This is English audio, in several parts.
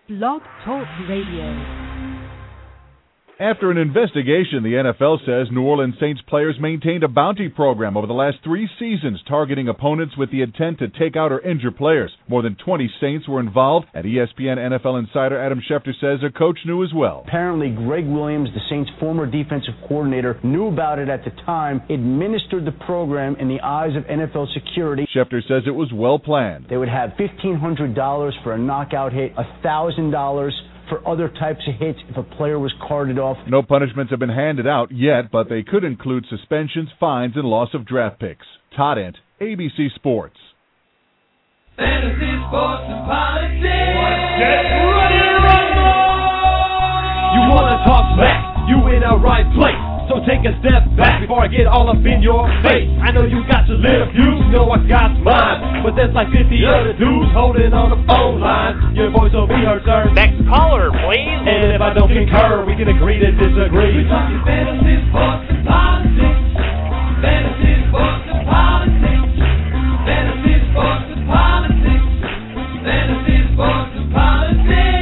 Blog Talk Radio. After an investigation, the NFL says New Orleans Saints players maintained a bounty program over the last 3 seasons, targeting opponents with the intent to take out or injure players. More than 20 Saints were involved, and ESPN NFL insider Adam Schefter says a coach knew as well. Apparently, Greg Williams, the Saints' former defensive coordinator, knew about it at the time, administered the program in the eyes of NFL security. Schefter says it was well planned. They would have $1,500 for a knockout hit, $1,000 for other types of hits if a player was carted off. No punishments have been handed out yet, but they could include suspensions, fines, and loss of draft picks. Todd Ent, ABC Sports. Fantasy, sports, and politics. Get ready to rumble! You want to talk smack? You in the right place. So take a step back before I get all up in your face. I know you got your little views, you know I got mine. But there's like 50 other dudes holding on the phone line. Your voice will be heard, sir. Next caller, please. And if I don't concur, we can agree to disagree. We're talking fantasy, sports, and politics. Fantasy, sports, and politics. Fantasy, sports, and politics. Fantasy, sports, and politics.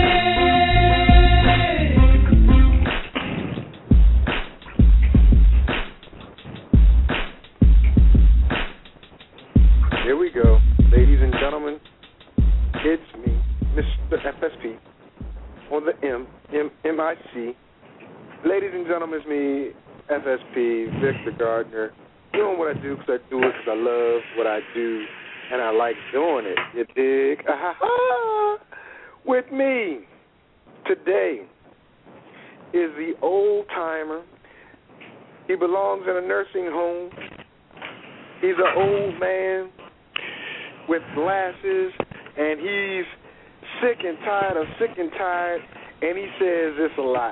Here we go, ladies and gentlemen. It's me, Mr. FSP, on the MIC. Ladies and gentlemen, it's me, FSP, Victor Gardner, doing what I do because I do it because I love what I do, and I like doing it. You dig? With me today is the old-timer. He belongs in a nursing home. He's an old man with glasses, and he's sick and tired, and he says this a lot.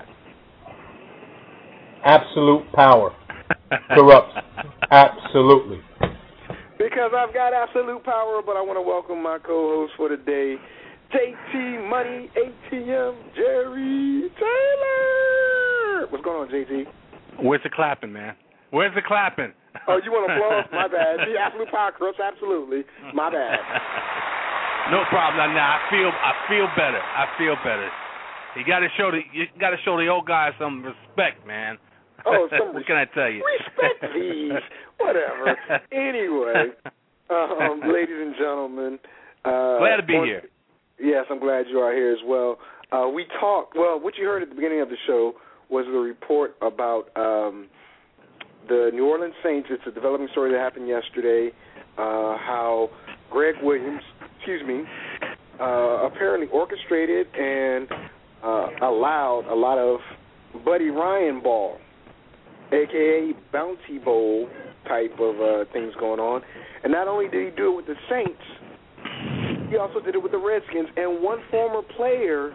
Absolute power corrupts. Absolutely. Because I've got absolute power, but I want to welcome my co-host for the day, JT Money ATM, Jerry Taylor. What's going on, JT? Where's the clapping, man? Where's the clapping? Oh, you want applause? My bad. The absolute power corrupts. Absolutely. My bad. No problem. Now I feel better. You got to show the old guy some respect, man. Oh, what can I tell you? Respect, please. Whatever. Anyway, ladies and gentlemen. Glad to be here. Yes, I'm glad you are here as well. We talked, what you heard at the beginning of the show was the report about the New Orleans Saints. It's a developing story that happened yesterday, how Greg Williams, apparently orchestrated and allowed a lot of Buddy Ryan ball, a.k.a. bounty bowl type of things going on. And not only did he do it with the Saints, he also did it with the Redskins. And one former player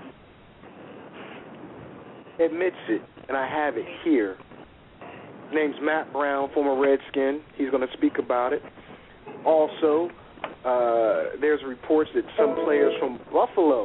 admits it, and I have it here. His name's Matt Brown, former Redskin. He's going to speak about it. Also, there's reports that some players from Buffalo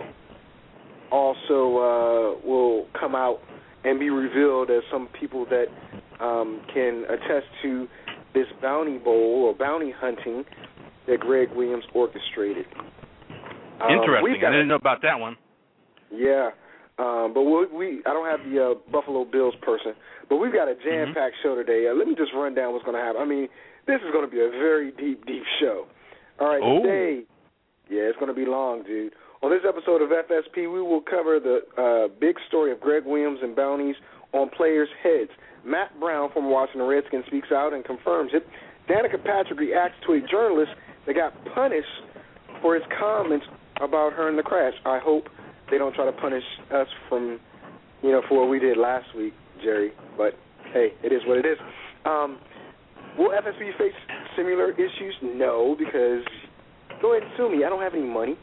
also will come out and be revealed as some people that can attest to this bounty bowl or bounty hunting that Greg Williams orchestrated. Interesting. I didn't know about that one. Yeah. But I don't have the Buffalo Bills person, but we've got a jam-packed show today. Let me just run down what's going to happen. I mean, this is going to be a very deep show. All right, today, it's going to be long, dude. On this episode of FSP, we will cover the big story of Greg Williams and bounties on players' heads. Matt Brown, former Washington Redskins, speaks out and confirms it. Danica Patrick reacts to a journalist that got punished for his comments about her in the crash. I hope they don't try to punish us from, for what we did last week, Jerry. But, hey, it is what it is. Will FSP face similar issues? No, because go ahead and sue me. I don't have any money.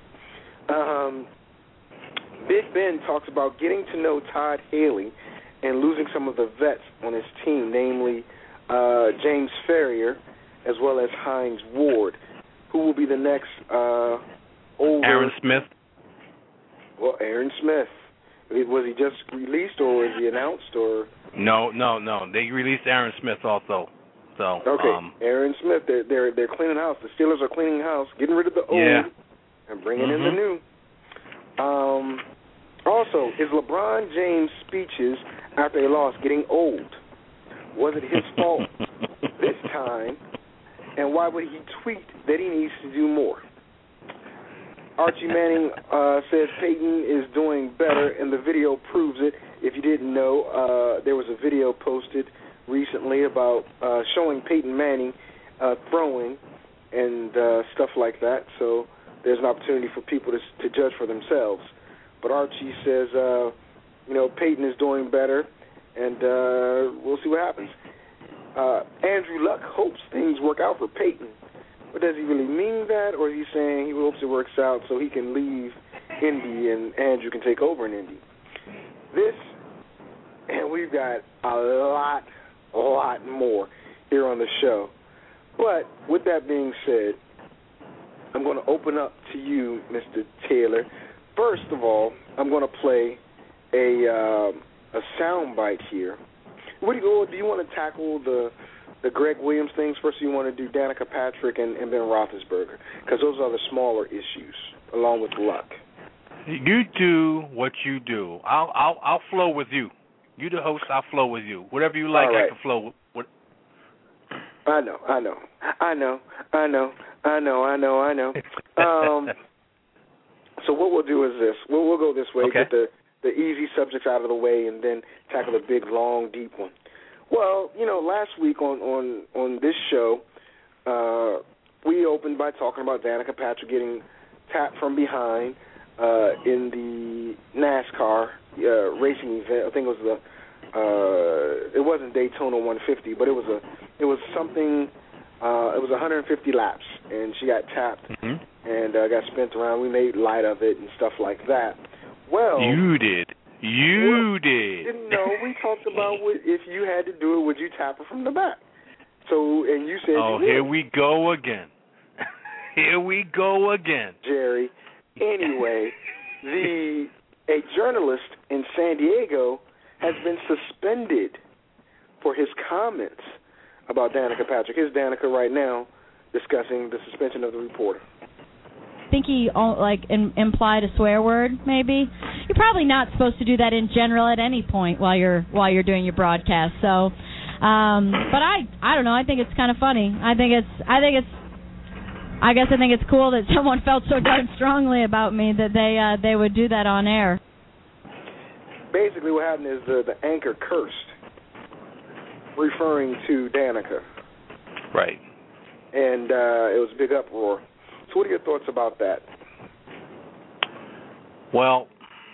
Big Ben talks about getting to know Todd Haley and losing some of the vets on his team, namely James Ferrier as well as Hines Ward. Who will be the next older... Aaron Smith. Well, Aaron Smith. Was he just released or was he announced or... No. They released Aaron Smith also. So okay, Aaron Smith. They're cleaning house. The Steelers are cleaning house, getting rid of the old and bringing in the new. So, is LeBron James' speeches after a loss getting old? Was it his fault this time? And why would he tweet that he needs to do more? Archie Manning says Peyton is doing better, and the video proves it. If you didn't know, there was a video posted recently about showing Peyton Manning throwing and stuff like that. So there's an opportunity for people to judge for themselves. But Archie says, Peyton is doing better, and we'll see what happens. Andrew Luck hopes things work out for Peyton. But does he really mean that, or is he saying he hopes it works out so he can leave Indy and Andrew can take over in Indy? This, and we've got a lot more here on the show. But with that being said, I'm going to open up to you, Mr. Taylor. First of all, I'm going to play a sound bite here. Do you want to tackle the Greg Williams things first, or you want to do Danica Patrick and Ben Roethlisberger? Because those are the smaller issues, along with Luck. You do what you do. I'll flow with you. You the host, I'll flow with you. Whatever you like, right. I can flow with. I know. So what we'll do is this. We'll go this way, okay. Get the easy subjects out of the way, and then tackle the big, long, deep one. Well, last week on this show, we opened by talking about Danica Patrick getting tapped from behind in the NASCAR racing event. I think it was it wasn't Daytona 150, but it was something. It was 150 laps, and she got tapped and got spent around. We made light of it and stuff like that. Well, you did. You did. No, we talked about if you had to do it, would you tap her from the back? So, and you said, oh, here we go again. Here we go again, Jerry. Anyway, a journalist in San Diego has been suspended for his comments about Danica Patrick. Here's Danica right now discussing the suspension of the reporter. I think he implied a swear word. Maybe you're probably not supposed to do that in general at any point while you're doing your broadcast. So, but I don't know. I think it's kind of funny. I guess I think it's cool that someone felt so darn strongly about me that they would do that on air. Basically, what happened is the anchor cursed, referring to Danica. Right. And it was a big uproar. So what are your thoughts about that? Well,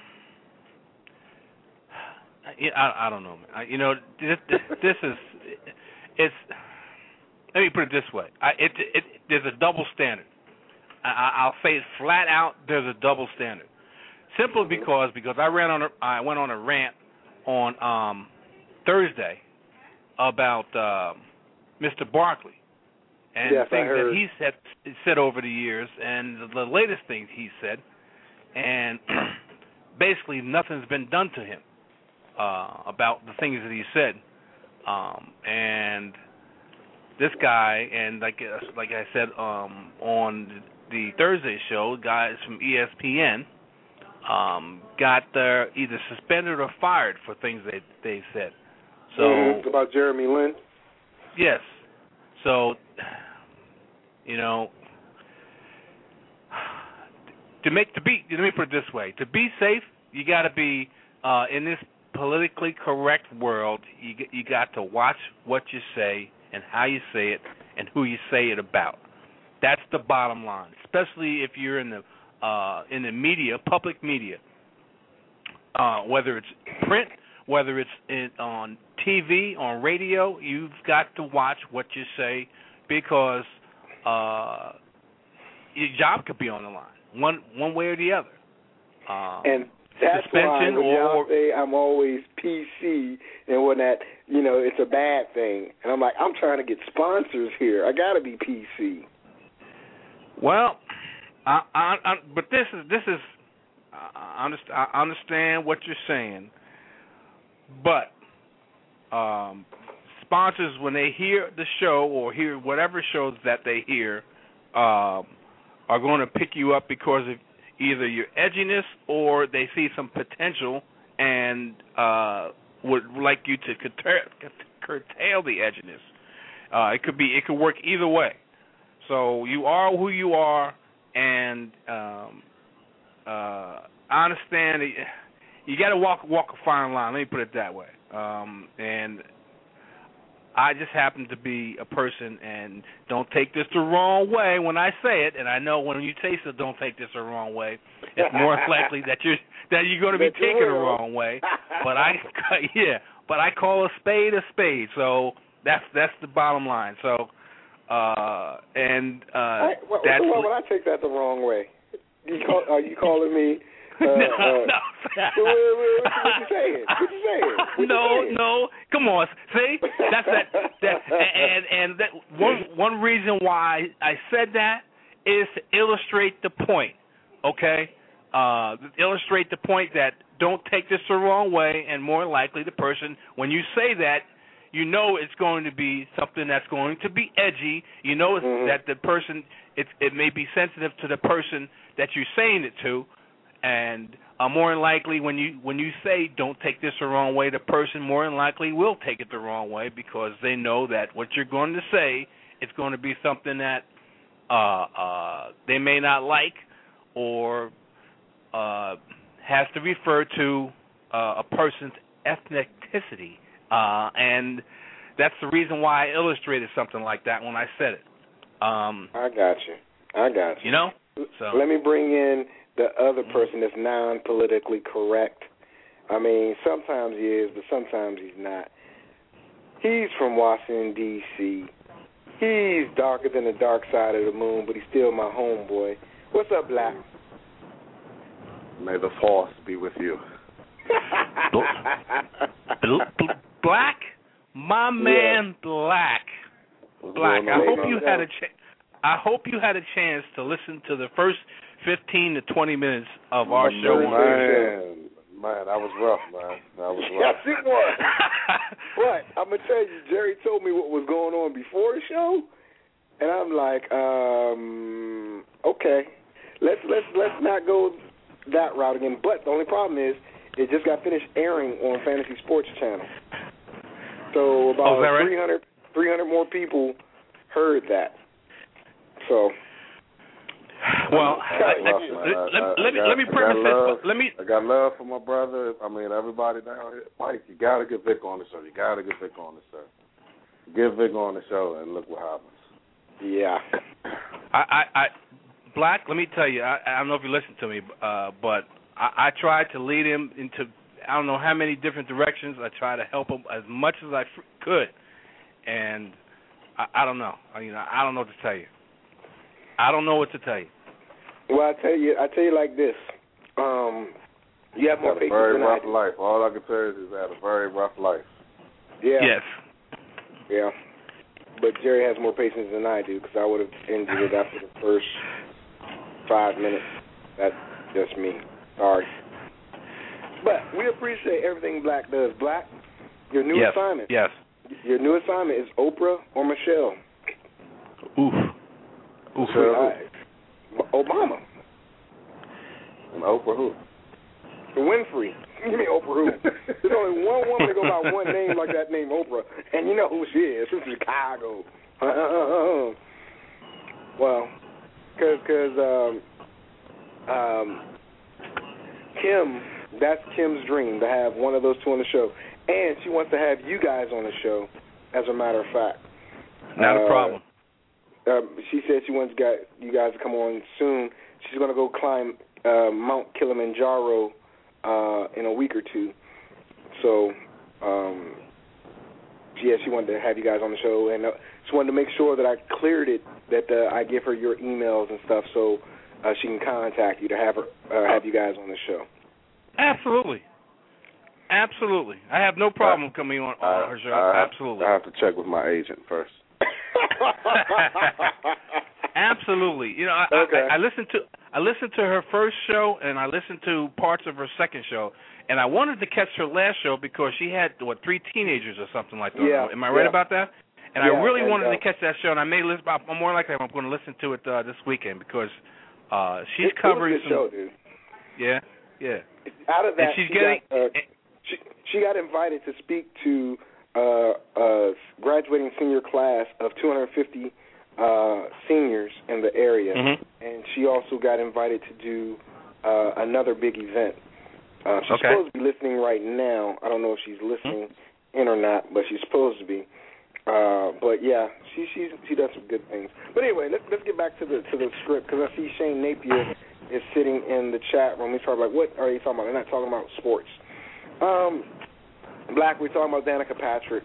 I don't know. This is it's. Let me put it this way. There's a double standard. I'll say it flat out. There's a double standard. Simply because I went on a rant on Thursday about Mr. Barkley and yes, things that he's said over the years, and the latest things he said, and basically nothing's been done to him about the things that he said, and this guy, and like I said on the Thursday show, guys from ESPN got either suspended or fired for things they said. So about Jeremy Lin. Yes. So, let me put it this way: to be safe, you got to be in this politically correct world. You got to watch what you say and how you say it and who you say it about. That's the bottom line, especially if you're in the media, public media, whether it's print, whether it's on TV, on radio. You've got to watch what you say because your job could be on the line, one way or the other. And that's why when y'all say I'm always PC and when that, it's a bad thing. And I'm like, I'm trying to get sponsors here. I got to be PC. Well, but this is I understand what you're saying, but sponsors, when they hear the show or hear whatever shows that they hear, are going to pick you up because of either your edginess or they see some potential and would like you to curtail the edginess. It could work either way. So you are who you are, and I understand that you got to walk a fine line. Let me put it that way. And I just happen to be a person, and don't take this the wrong way when I say it. And I know when you say so, don't take this the wrong way. It's more likely that you're going to be taken the wrong way. But I call a spade a spade. So that's the bottom line. So well, when I take that the wrong way, are you calling me? No. What you saying? No. Come on. See, that's that. And that one reason why I said that is to illustrate the point. Okay, illustrate the point that don't take this the wrong way, and more likely the person, when you say that, you know it's going to be something that's going to be edgy. You know that the person, it may be sensitive to the person that you're saying it to. And more than likely, when you say don't take this the wrong way, the person more than likely will take it the wrong way because they know that what you're going to say is going to be something that they may not like or has to refer to a person's ethnicity. And that's the reason why I illustrated something like that when I said it. I got you. You know? So let me bring in the other person that's non-politically correct. I mean, sometimes he is, but sometimes he's not. He's from Washington, D.C. He's darker than the dark side of the moon, but he's still my homeboy. What's up, Black? May the force be with you. Black? My man, Black. Black. I hope you had a chance to listen to the first 15 to 20 minutes of our show. Man, that was rough, man. That was rough. Yes, it was. But I'm gonna tell you, Jerry told me what was going on before the show, and I'm like, okay, let's not go that route again. But the only problem is, it just got finished airing on Fantasy Sports Channel, so about 300 more people heard that. So. Well, let me preface this. I got love for my brother. I mean, everybody down here. Mike, you got to get Vic on the show. Get Vic on the show, and look what happens. Yeah. Black, let me tell you, I don't know if you listened to me, but I tried to lead him into I don't know how many different directions. I tried to help him as much as I could, and I don't know. I don't know what to tell you. I don't know what to tell you. Well, I tell you like this. You have more patience than I do. Very rough life. All I can tell you is had a very rough life. Yeah. Yes. Yeah. But Jerry has more patience than I do because I would have ended it after the first 5 minutes. That's just me. Sorry. But we appreciate everything Black does. Black, your new assignment. Yes. Your new assignment is Oprah or Michelle. Oof. Obama. And Oprah who? Winfrey. You mean Oprah who? There's only one woman that goes by one name like that named Oprah, and you know who she is. She's from Chicago. Well, because Kim, that's Kim's dream, to have one of those two on the show. And she wants to have you guys on the show, as a matter of fact. Not a problem. She said she wants you guys to come on soon. She's going to go climb Mount Kilimanjaro in a week or two. So, she wanted to have you guys on the show, and she wanted to make sure that I cleared it, that I give her your emails and stuff so she can contact you to have you guys on the show. Absolutely. I have no problem coming on her show. Absolutely. I have to check with my agent first. Absolutely. I listened to her first show, and I listened to parts of her second show, and I wanted to catch her last show because she had 3 teenagers or something like that. Yeah, Am I right about that? And I really wanted to catch that show, and I'm more likely I'm going to listen to it this weekend because She's covering some show, dude. Yeah. Out of that, and she's getting. She got invited to speak to a graduating senior class of 250 seniors in the area, and she also got invited to do another big event. She's supposed to be listening right now. I don't know if she's listening in or not, but she's supposed to be. But yeah, she does some good things. But anyway, let's get back to the script, because I see Shane Napier is sitting in the chat room. He's talking about, what are you talking about? They're not talking about sports. Black, we're talking about Danica Patrick.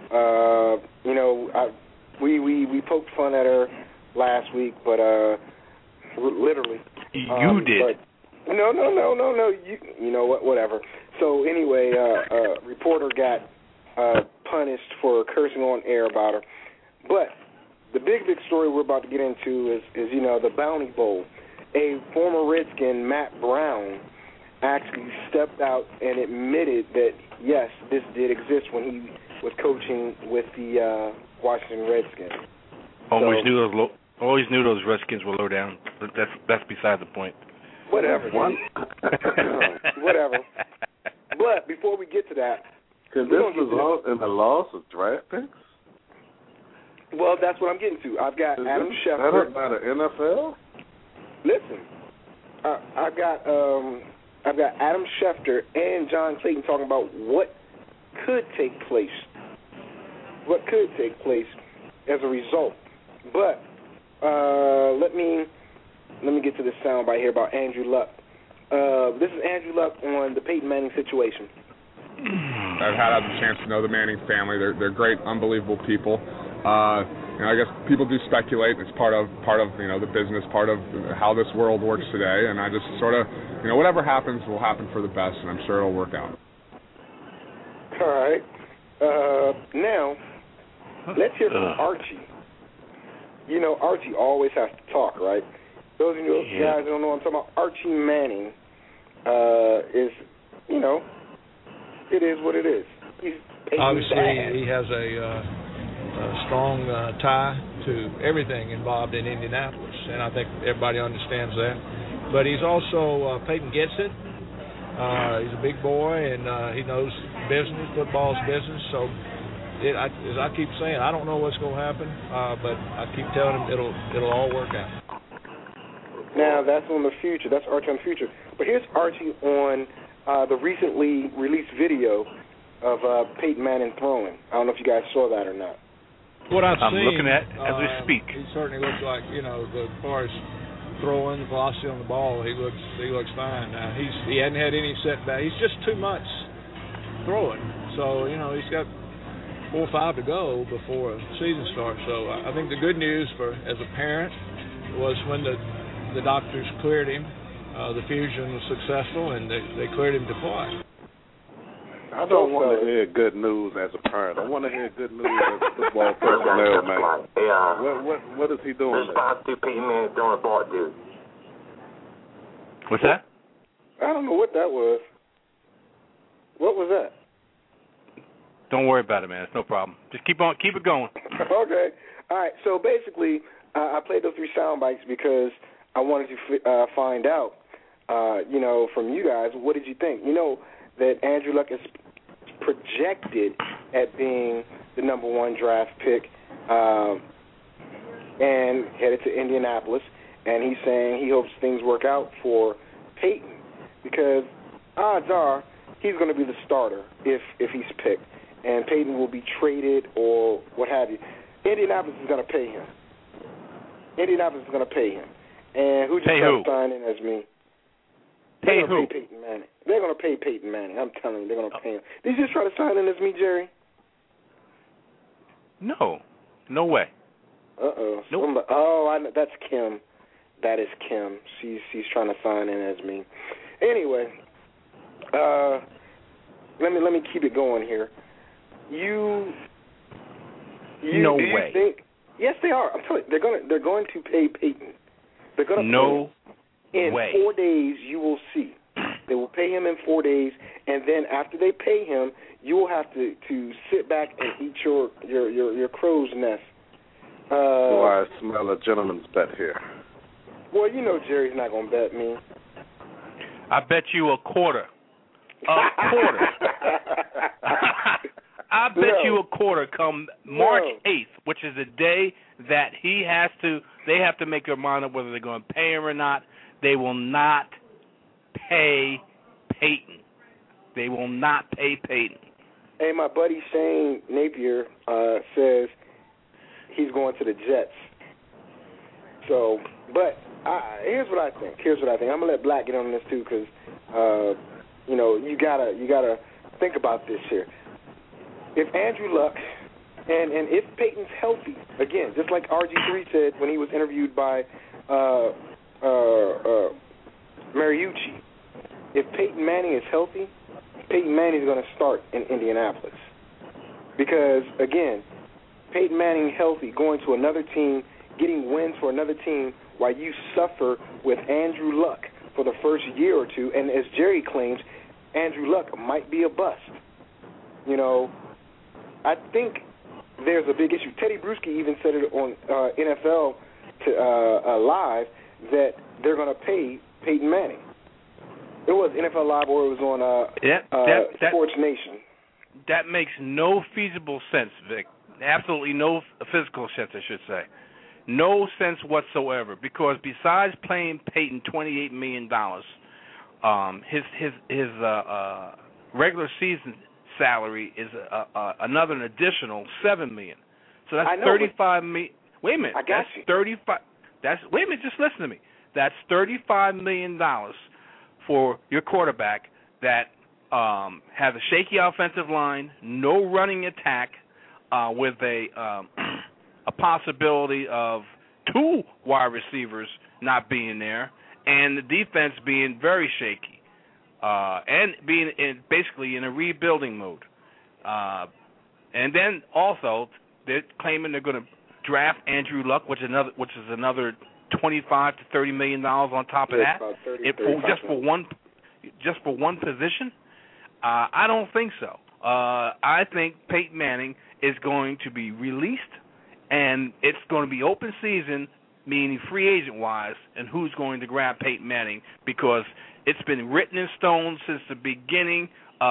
We poked fun at her last week, but literally. You did. But no. You know what? Whatever. So anyway, a reporter got punished for cursing on air about her. But the big story we're about to get into is the Bounty Bowl. A former Redskin, Matt Brown, actually stepped out and admitted that, yes, this did exist when he was coaching with the Washington Redskins. Always knew those Redskins were low down. But that's beside the point. Whatever. Whatever. But before we get to that, because this was in the loss of draft picks? Well, that's what I'm getting to. I've got Adam Schefter. Is that about the NFL? Listen, I've got Adam Schefter and John Clayton talking about what could take place. What could take place as a result. But let me get to this soundbite here about Andrew Luck. This is Andrew Luck on the Peyton Manning situation. I've had the chance to know the Manning family. They're great, unbelievable people. I guess people do speculate. It's part of the business, part of how this world works today. And I just sort of, whatever happens will happen for the best, and I'm sure it'll work out. All right. Now, let's hear from Archie. Archie always has to talk, right? Those of you guys who don't know what I'm talking about, Archie Manning is, it is what it is. He's obviously he has a strong tie to everything involved in Indianapolis, and I think everybody understands that. But he's also, Peyton gets it. He's a big boy, and he knows business. Football's business. So, as I keep saying, I don't know what's going to happen, but I keep telling him it'll all work out. Now, that's on the future. That's Archie on the future. But here's Archie on the recently released video of Peyton Manning throwing. I don't know if you guys saw that or not. What I've I'm seen, looking at as we speak. He certainly looks like, as far as throwing, the velocity on the ball, he looks fine. Now, he hadn't had any setback. He's just 2 months throwing. So, he's got 4 or 5 to go before the season starts. So I think the good news as a parent was when the doctors cleared him, the fusion was successful, and they cleared him to play. I don't want to hear good news as a parent. I want to hear good news as a football personnel, man. What is he doing there? What's that? I don't know what that was. What was that? Don't worry about it, man. It's no problem. Just keep it going. Okay. All right. So basically, I played those 3 sound bites because I wanted to find out, from you guys, what did you think? That Andrew Luck is projected at being the number 1 draft pick and headed to Indianapolis, and he's saying he hopes things work out for Peyton because odds are he's going to be the starter if he's picked, and Peyton will be traded or what have you. Indianapolis is going to pay him. And who just tried to sign in as me? They're going to pay Peyton Manning. They're going to pay Peyton Manning. I'm telling you, they're going to pay him. Did you just try to sign in as me, Jerry? No way. Uh-oh. Nope. I know. That's Kim. That is Kim. She's trying to sign in as me. Anyway, let me keep it going here. No way. Yes, they are. I'm telling you, they're going to pay Peyton. They're going to no in way. 4 days, you will see. They will pay him in 4 days, and then after they pay him, you will have to sit back and eat your crow's nest. I smell a gentleman's bet here. Well, you know Jerry's not going to bet me. I bet you a quarter. A quarter. I bet you a quarter come March 8th, which is the day that they have to make their mind up whether they're going to pay him or not. They will not pay Peyton. They will not pay Peyton. Hey, my buddy Shane Napier says he's going to the Jets. So, but here's what I think. I'm gonna let Black get on this too, because you gotta think about this here. If Andrew Luck and if Peyton's healthy, again, just like RG3 said when he was interviewed by Mariucci, if Peyton Manning is healthy, Peyton Manning is going to start in Indianapolis. Because, again, Peyton Manning healthy, going to another team, getting wins for another team while you suffer with Andrew Luck for the first year or two. And as Jerry claims, Andrew Luck might be a bust. I think there's a big issue. Teddy Bruschi even said it on NFL Live that they're going to pay Peyton Manning. It was NFL Live or it was on Sports Nation. That makes no feasible sense, Vic. Absolutely no physical sense, I should say. No sense whatsoever. Because besides paying Peyton $28 million, his regular season salary is an additional $7 million. So that's $35 million. Wait a minute. I got you. 35. Wait a minute. Just listen to me. That's $35 million for your quarterback that has a shaky offensive line, no running attack, with a possibility of two wide receivers not being there, and the defense being very shaky, and being basically in a rebuilding mode. And then also they're claiming they're going to draft Andrew Luck, which is another $25 to $30 million on top of that. Just for one position. I don't think so. I think Peyton Manning is going to be released, and it's going to be open season, meaning free agent-wise, and who's going to grab Peyton Manning, because it's been written in stone since the beginning,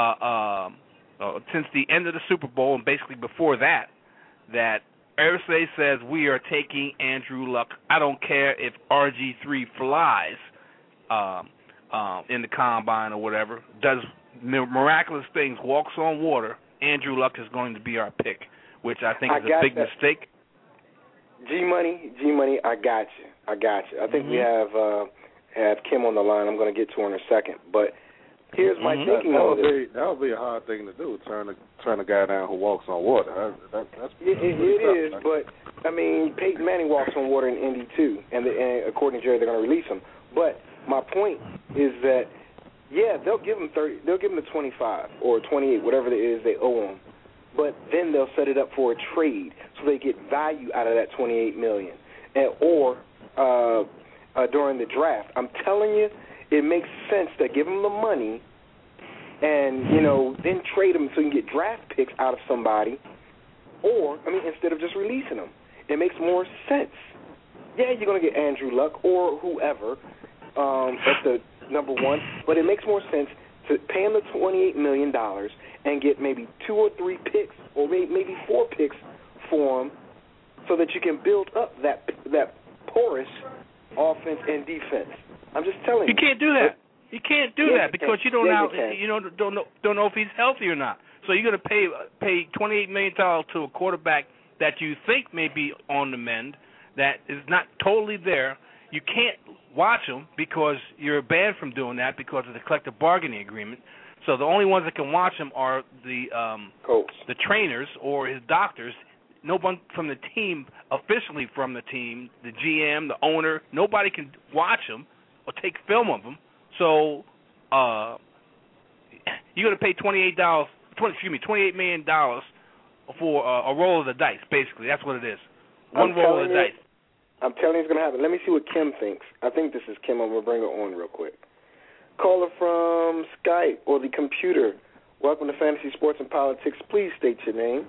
since the end of the Super Bowl, and basically before that Irsay says we are taking Andrew Luck. I don't care if RG3 flies in the combine or whatever, does miraculous things, walks on water. Andrew Luck is going to be our pick, which I think is a big mistake. G-Money, I got you. I think we have Kim on the line. I'm going to get to her in a second. But here's my thinking on this. That would be a hard thing to do, turn a guy down who walks on water. That's it is, but, I mean, Peyton Manning walks on water in Indy, too. And according to Jerry, they're going to release him. But my point is that, yeah, they'll give him 30. They'll give him the 25 or 28, whatever it is they owe him. But then they'll set it up for a trade so they get value out of that $28 million, or during the draft. I'm telling you, it makes sense to give him the money and then trade him so you can get draft picks out of somebody, instead of just releasing them. It makes more sense. Yeah, you're going to get Andrew Luck or whoever at the number one, but it makes more sense to pay him the $28 million and get maybe 2 or 3 picks or maybe 4 picks for him so that you can build up that porous offense and defense. I'm just telling you. You can't do that. You can't do that because you don't know if he's healthy or not. So you're going to pay $28 million to a quarterback that you think may be on the mend, that is not totally there. You can't watch him because you're banned from doing that because of the collective bargaining agreement. So the only ones that can watch him are the trainers or his doctors. No one from the team, officially from the team, the GM, the owner, nobody can watch him or take film of him. So you're going to pay $28 million for a roll of the dice. Basically, that's what it is. One roll of the dice. I'm telling you it's going to happen. Let me see what Kim thinks. I think this is Kim. I'm going to bring her on real quick. Caller from Skype or the computer. Welcome to Fantasy Sports and Politics. Please state your name.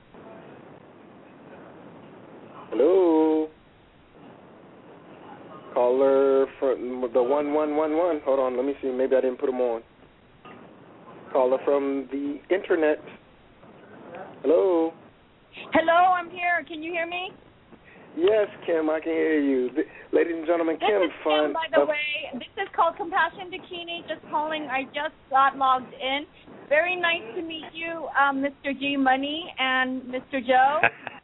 Hello. Caller from the 1111. Hold on, let me see. Maybe I didn't put them on. Caller from the internet. Hello. Hello, I'm here. Can you hear me? Yes, Kim, I can hear you. Ladies and gentlemen, This Kim, is Kim, by the way. This is called Compassion Bikini. Just calling. I just got logged in. Very nice to meet you, Mr. G Money and Mr. Joe.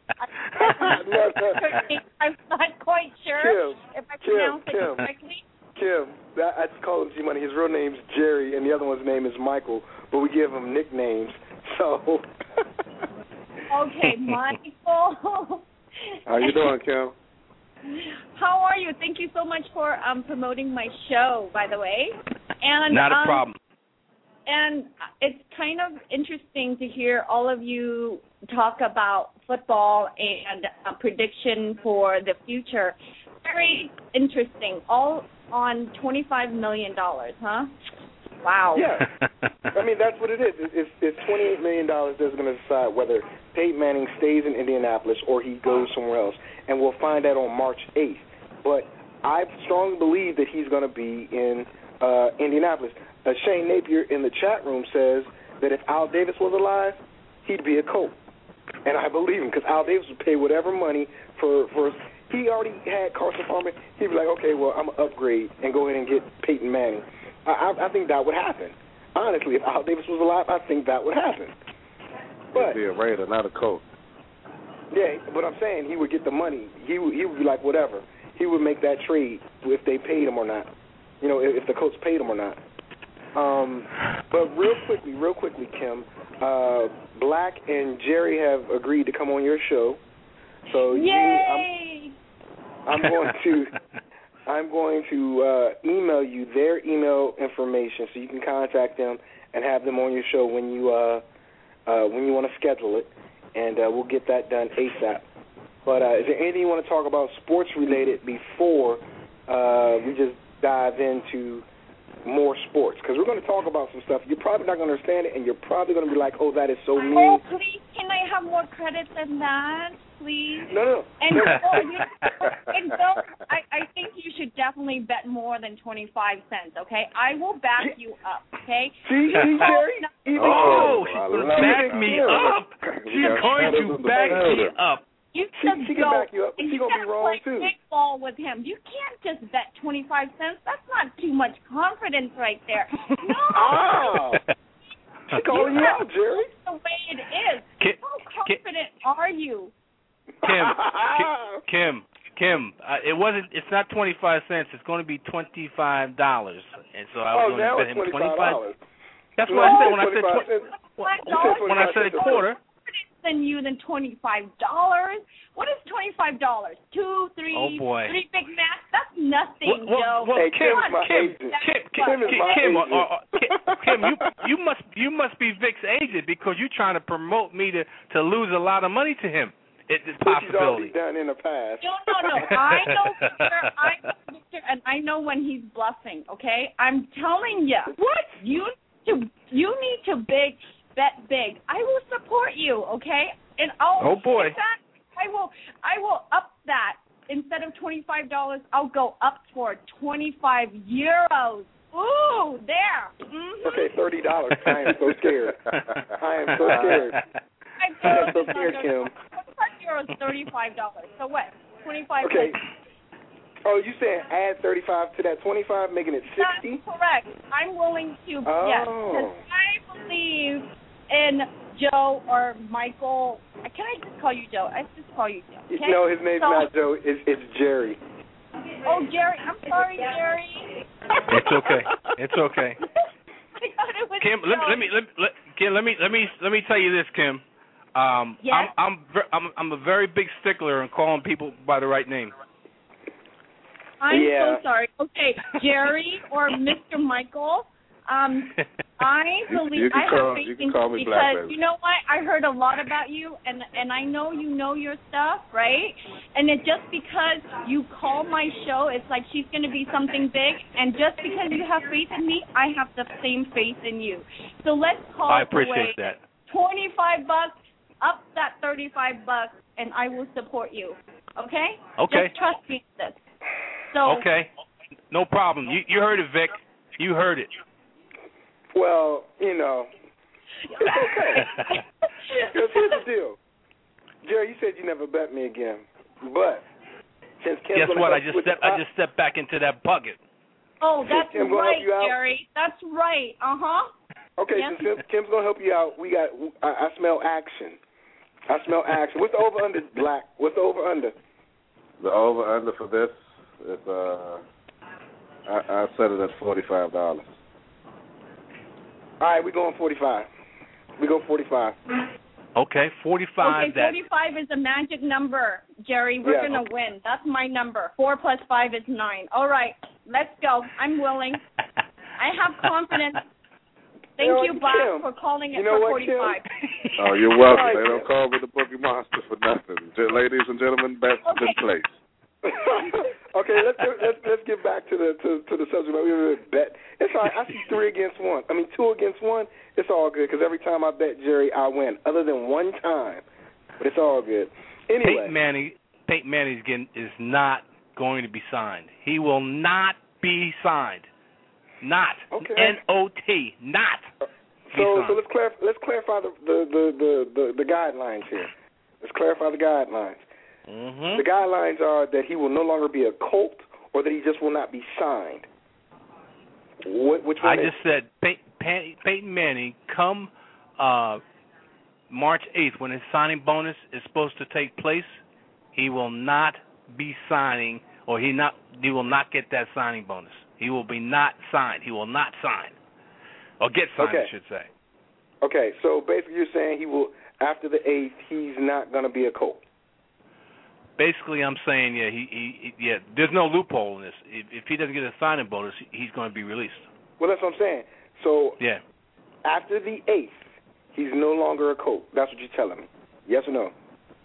I'm not quite sure if I pronounced it correctly. Kim, I just call him G Money. His real name's Jerry, and the other one's name is Michael, but we give him nicknames. So. Okay, Michael. How you doing, Kim? How are you? Thank you so much for promoting my show, by the way. And not a problem. And it's kind of interesting to hear all of you talk about football and a prediction for the future. Very interesting. All on $25 million, huh? Wow. Yeah. I mean, that's what it is. It's $28 million that's going to decide whether Peyton Manning stays in Indianapolis or he goes somewhere else. And we'll find out on March 8th. But I strongly believe that he's going to be in Indianapolis. Shane Napier in the chat room says that if Al Davis was alive, he'd be a Colt. And I believe him because Al Davis would pay whatever money for he already had Carson Palmer. He'd be like, okay, well, I'm going to upgrade and go ahead and get Peyton Manning. I think that would happen. Honestly, if Al Davis was alive, I think that would happen. But he'd be a Raider, not a Colt. Yeah, but I'm saying he would get the money. He would be like, whatever. He would make that trade if they paid him or not. You know, if the Colts paid him or not. But real quickly, Kim, Black and Jerry have agreed to come on your show. So yay! I'm going to email you their email information so you can contact them and have them on your show when you want to schedule it, and we'll get that done ASAP. But is there anything you want to talk about sports related before we just dive into more sports? Because we're going to talk about some stuff. You're probably not going to understand it, and you're probably going to be like, oh, that is so mean. Oh, please, can I have more credit than that, please? No. And I think you should definitely bet more than 25 cents, okay? I will back you up, okay? See, Jerry? Oh, she's going to back me up. She's going to back me up. You she can back you up, but she's going to be wrong, too. Big ball with him. You can't just bet 25 cents. That's not too much confidence right there. No. She's calling you out, Jerry. That's the way it is. How confident are you? Kim, it's not 25 cents. It's going to be $25. And so I was going to bet him $25. That's what I said when I said a quarter. Than $25. What is $25? 2, 3, oh boy. 3 Big Macs? That's nothing, Joe. Hey, Kim, you must be Vic's agent because you're trying to promote me to lose a lot of money to him. It's a possibility. He's already done in the past. No. I know Victor, and I know when he's bluffing. Okay, I'm telling you. What? You need to bet big. I will support you, okay? And oh boy. I will up that. Instead of $25, I'll go up for 25 euros. Ooh, there. Mm-hmm. Okay, $30. I am so scared. I am so scared, Kim. 25 euros, $35. So what? 25. Okay. Oh, you saying add 35 to that 25, making it 60? That's correct. I'm willing to. Yes, because I believe in Joe or Michael. Can I just call you Joe? I just call you Joe. Okay? No, his name's not Joe. It's Jerry. Oh, Jerry. I'm sorry, Jerry. It's okay. It's okay. Kim, let me tell you this, Kim. Yes? I'm a very big stickler in calling people by the right name. I'm so sorry. Okay, Jerry or Mr. Michael. I believe I have faith in you because you know what? I heard a lot about you, and I know you know your stuff, right? And it just because you call my show, it's like she's going to be something big, and just because you have faith in me, I have the same faith in you. So let's call I it appreciate that. $25, up that $35, and I will support you. Okay? Okay. Just trust me in this. So okay, no problem. You heard it, Vic. You heard it. Well, you know, it's okay. Because here's the deal. Jerry, you said you never bet me again, but since Kim's guess what? I just stepped back into that bucket. Oh, that's right, Jerry. That's right. Okay, yes. Since Kim's gonna help you out, I smell action. What's the over under, Black? What's the over under? The over under for this is I set it at $45. All right, we're going 45. We go 45. Okay, 45. Okay, 45 is a magic number, Jerry. We're going to win. That's my number. 4 plus 5 is 9. All right, let's go. I'm willing. I have confidence. Thank you, Bob, for calling it for 45. Oh, you're welcome. They don't call me the Boogie Monster for nothing. Ladies and gentlemen, bets in place. Okay, let's get back to the subject. We bet. It's all right. I see 2 against 1. It's all good because every time I bet Jerry, I win. Other than one time, but it's all good. Anyway, Peyton Manning is not going to be signed. He will not be signed. Not. Okay. N-O-T. Not. So let's clarify the guidelines here. Let's clarify the guidelines. Mm-hmm. The guidelines are that he will no longer be a Colt, or that he just will not be signed. Which one? I just said Peyton Manning come March 8th, when his signing bonus is supposed to take place, he will not be signing, or he will not get that signing bonus. He will be not signed. He will not sign, or get signed, I should say. Okay, so basically you're saying he will, after the 8th, he's not going to be a Colt. Basically, I'm saying, there's no loophole in this. If he doesn't get a signing bonus, he's going to be released. Well, that's what I'm saying. So, after the 8th, he's no longer a Colt. That's what you're telling me. Yes or no?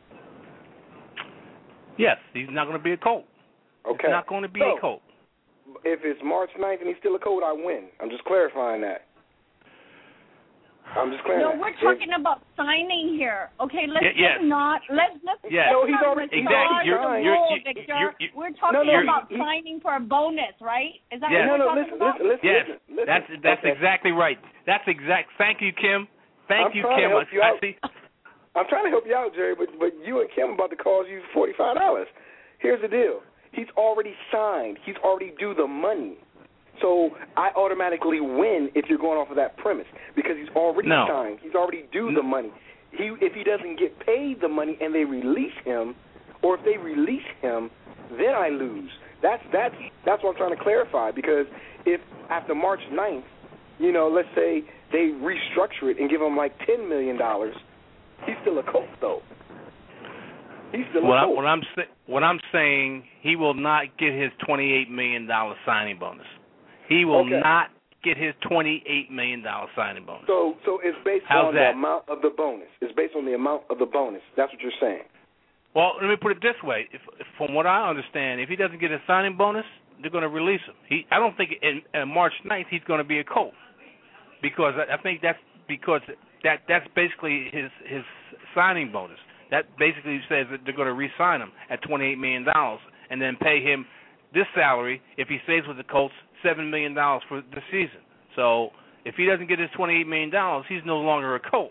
Yes, he's not going to be a Colt. Okay. He's not going to be a Colt. If it's March 9th and he's still a Colt, I win. I'm just clarifying that. I'm just clarifying. No, we're talking about signing here. Okay, let's not. Let's No, he's already exactly. We're talking about signing for a bonus, right? Is that what we're talking about? Listen. That's exactly right. That's exact. Thank you, Kim. Thank you, Kim. I'm trying to help you out, Jerry, but you and Kim are about to cost you $45. Here's the deal. He's already signed. He's already due the money. So I automatically win if you're going off of that premise because he's already signed. He's already due the money. If he doesn't get paid the money and they release him, or if they release him, then I lose. That's what I'm trying to clarify, because if after March 9th, let's say they restructure it and give him like $10 million, he's still a Colt, though. He's still a Colt. What I'm saying, he will not get his $28 million signing bonus. He will not get his $28 million signing bonus. So it's based on the amount of the bonus. It's based on the amount of the bonus. That's what you're saying. Well, let me put it this way. From what I understand, if he doesn't get a signing bonus, they're going to release him. I don't think in March 9th he's going to be a Colt, because I think that's basically his signing bonus. That basically says that they're going to re-sign him at $28 million and then pay him this salary if he stays with the Colts, $7 million for the season. So if he doesn't get his $28 million, he's no longer a Colt.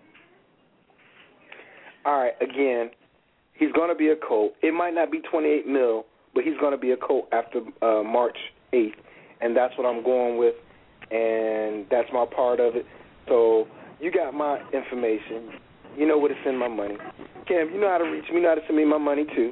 All right, again, he's going to be a Colt. It might not be $28 million, but he's going to be a Colt after March 8th, and that's what I'm going with, and that's my part of it. So you got my information. You know where to send my money. Kim, you know how to reach me. You know how to send me my money, too.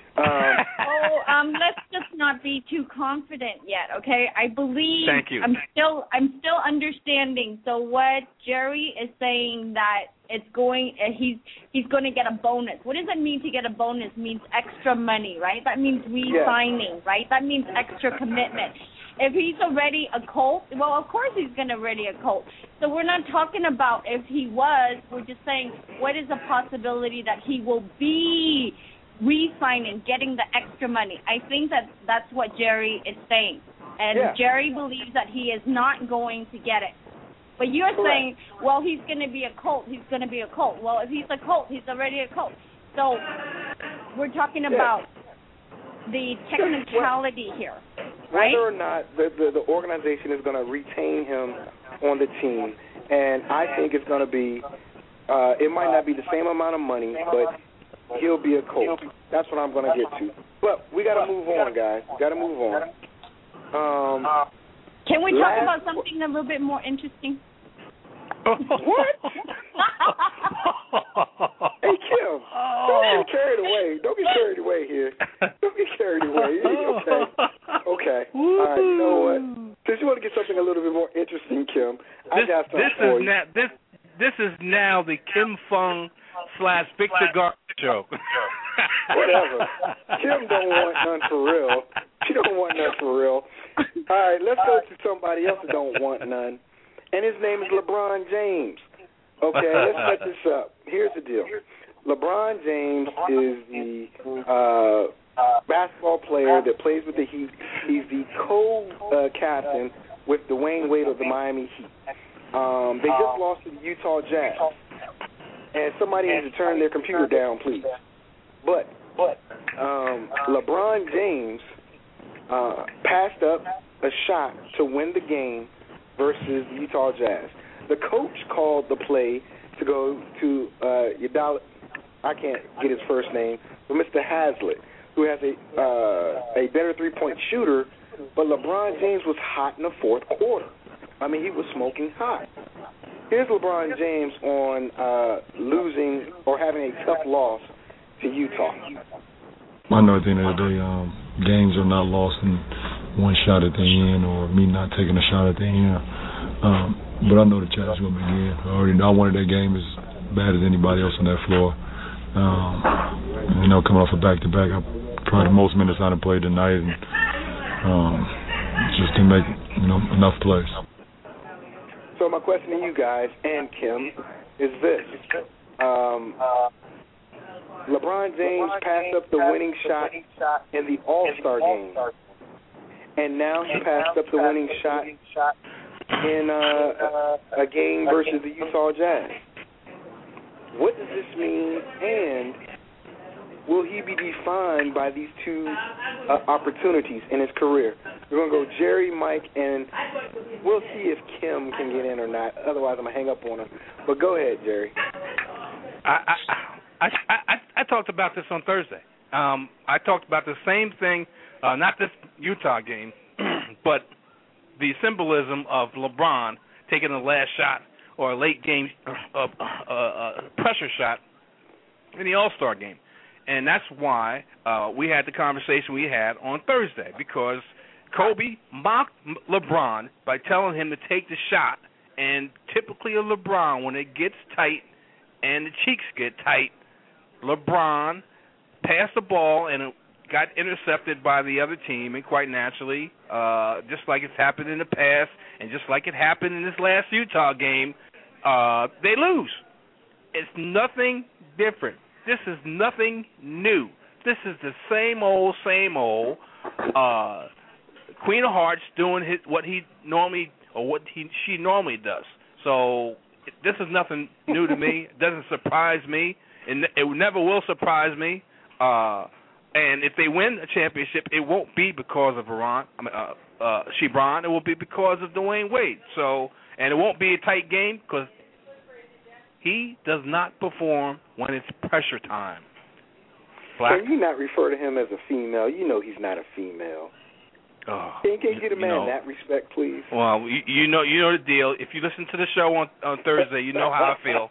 Let's just not be too confident yet, okay? I believe. Thank you. I'm still understanding. So what Jerry is saying that he's going to get a bonus. What does that mean to get a bonus? It means extra money, right? That means re-signing, right? That means extra commitment. If he's already a Colt, well, of course he's going to already a Colt. So we're not talking about if he was. We're just saying what is the possibility that he will be re-signing, getting the extra money. I think that's what Jerry is saying. And Jerry believes that he is not going to get it. But you're saying, well, he's going to be a Colt. He's going to be a Colt. Well, if he's a Colt, he's already a Colt. So we're talking about the technicality here. right? Whether or not the organization is going to retain him on the team, and I think it's going to be, it might not be the same amount of money, but he'll be a coach. That's what I'm going to get to. But we got to move on, guys. Got to move on. Can we talk about something a little bit more interesting? What? Hey, Kim, don't get carried away. Don't get carried away here. Don't get carried away. Okay. All right, you know what? Since you want to get something a little bit more interesting, Kim, I got something for you. This is now the Kim Fung / Victor Garber show. Whatever. Kim don't want none for real. She don't want none for real. All right, let's go to somebody else that don't want none. And his name is LeBron James. Okay, let's set this up. Here's the deal. LeBron James is the basketball player that plays with the Heat. He's the co-captain with Dwayne Wade of the Miami Heat. They just lost to the Utah Jazz. And somebody needs to turn their computer down, please. But LeBron James passed up a shot to win the game versus the Utah Jazz. The coach called the play to go to I can't get his first name, but Mr. Hazlitt, who has a better three-point shooter, but LeBron James was hot in the fourth quarter. I mean, he was smoking hot. Here's LeBron James on losing or having a tough loss to Utah. I know at the end of the day, games are not lost in one shot at the end or me not taking a shot at the end. But I know the Jazz will begin. I already know I wanted that game as bad as anybody else on that floor. Coming off a back-to-back, I probably the most minutes I done played tonight, and just didn't make enough plays. So my question to you guys and Kim is this. LeBron James passed up the winning shot in the All-Star game, and now he passed up the winning shot in a game versus the Utah Jazz. What does this mean, and will he be defined by these two opportunities in his career? We're going to go Jerry, Mike, and we'll see if Kim can get in or not. Otherwise, I'm going to hang up on him. But go ahead, Jerry. I talked about this on Thursday. I talked about the same thing, not this Utah game, but the symbolism of LeBron taking the last shot or a late game pressure shot in the All-Star game. And that's why we had the conversation we had on Thursday, because Kobe mocked LeBron by telling him to take the shot. And typically a LeBron, when it gets tight and the cheeks get tight, LeBron passed the ball and it got intercepted by the other team, and quite naturally, just like it's happened in the past and just like it happened in this last Utah game, they lose. It's nothing different. This is nothing new. This is the same old. Queen of Hearts doing what she normally does. So this is nothing new to me. It doesn't surprise me. And it never will surprise me. And if they win a championship, it won't be because of Shebron. It will be because of Dwayne Wade. So, and it won't be a tight game because he does not perform when it's pressure time. Black. Can you not refer to him as a female? You know he's not a female. Oh, can you get a man that respect, please? Well, you know the deal. If you listen to the show on Thursday, you know how I feel.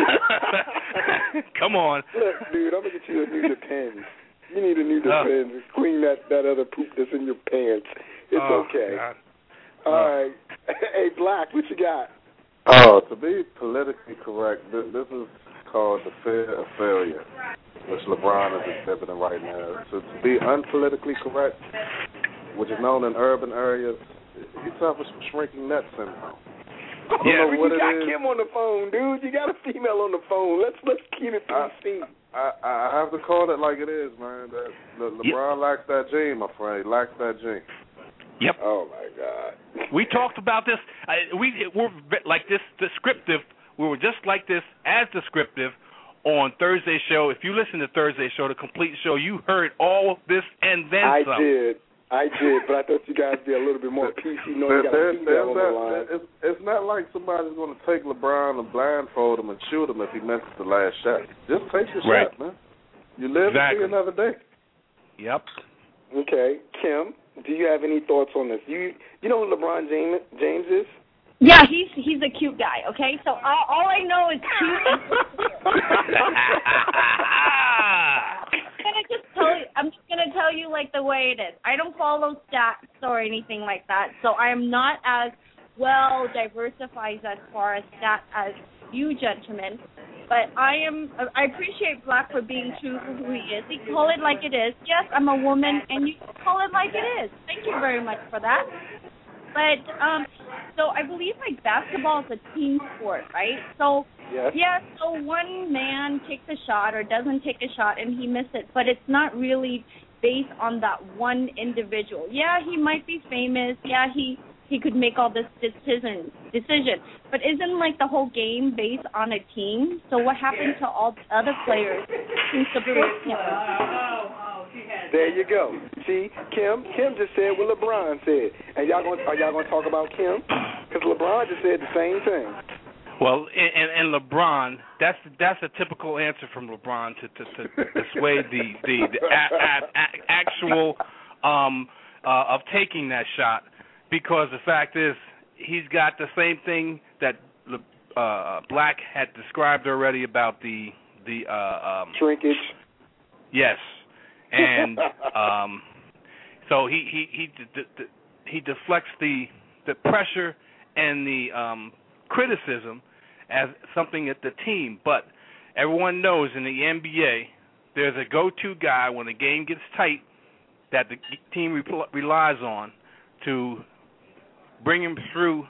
Come on. Look, dude, I'm going to get you a new Depends. You need a new Depends. Clean that other poop that's in your pants. It's okay. God. All right. Hey, Black, what you got? To be politically correct, this is called the fear of failure, which LeBron is exhibiting right now. So to be unpolitically correct, which is known in urban areas, he suffers from shrinking net syndrome. Yeah, but you got Kim on the phone, dude. You got a female on the phone. Let's keep it PC. I have to call it like it is, man. LeBron lacks that gene, my friend. He lacks that gene. Yep. Oh my God. We talked about this. We're like this descriptive. We were just like this as descriptive on Thursday's show. If you listen to Thursday's show, the complete show, you heard all this and then some. I did, but I thought you guys would be a little bit more PC. Knowing you got a female on the line. It's not like somebody's going to take LeBron and blindfold him and shoot him if he misses the last shot. Just take the shot, man. You live to see another day. Yep. Okay, Kim, do you have any thoughts on this? You know who LeBron James is? Yeah, he's a cute guy. Okay, so all I know is cute. I'm just gonna tell you like the way it is. I don't follow stats or anything like that, so I am not as well diversified as far as stats as you gentlemen. But I appreciate Black for being true for who he is. He call it like it is. Yes, I'm a woman, and you call it like it is. Thank you very much for that. But so I believe like basketball is a team sport, right? So so one man takes a shot or doesn't take a shot and he missed it, but it's not really based on that one individual. Yeah, he might be famous. Yeah, he could make all this decision, but isn't like the whole game based on a team? So what happened to all the other players who support him? There you go. See, Kim just said what LeBron said, and are y'all gonna talk about Kim? Because LeBron just said the same thing. Well, and LeBron, that's a typical answer from LeBron to dissuade the actual of taking that shot, because the fact is he's got the same thing that Black had described already about the shrinkage. Yes. And so he deflects the pressure and the criticism as something at the team. But everyone knows in the NBA there's a go-to guy when the game gets tight that the team relies on to bring him through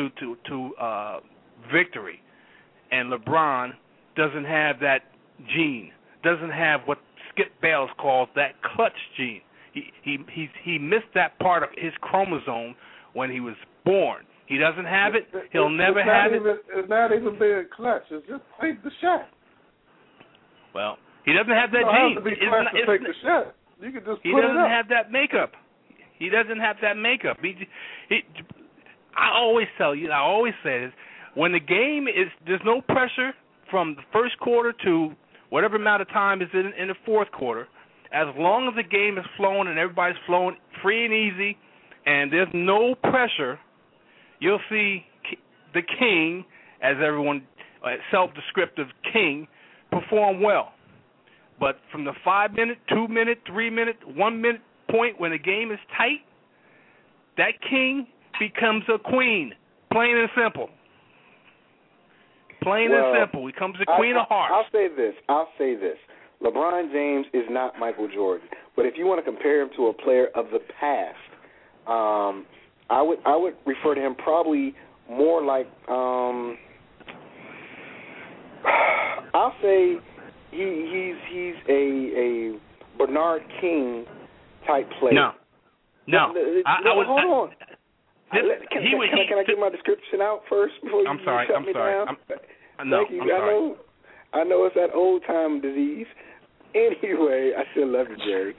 to victory. And LeBron doesn't have that gene, doesn't have what Skip Bayless calls that clutch gene. He missed that part of his chromosome when he was born. He doesn't have it. He'll never have it. It's not even being clutch. It's just take the shot. Well, he doesn't have that You gene. don't have to be clutch to take the shot. You can just he put it up. He doesn't have that makeup. He doesn't have that makeup. I always tell you, I always say this, when the game is, there's no pressure from the first quarter to whatever amount of time is in the fourth quarter, as long as the game is flowing and everybody's flowing free and easy and there's no pressure, you'll see the king, as everyone, self-descriptive king, perform well. But from the 5-minute, 2-minute, 3-minute, 1-minute point when the game is tight, that king becomes a queen, plain and simple. Plain and simple. He becomes a queen of hearts. I'll say this. LeBron James is not Michael Jordan. But if you want to compare him to a player of the past, I would refer to him probably more like I'll say he's a Bernard King type player. No. Hold on. Can I get my description out first before you shut me down? Thank you. I know it's that old time disease. Anyway, I still love you, Jerry.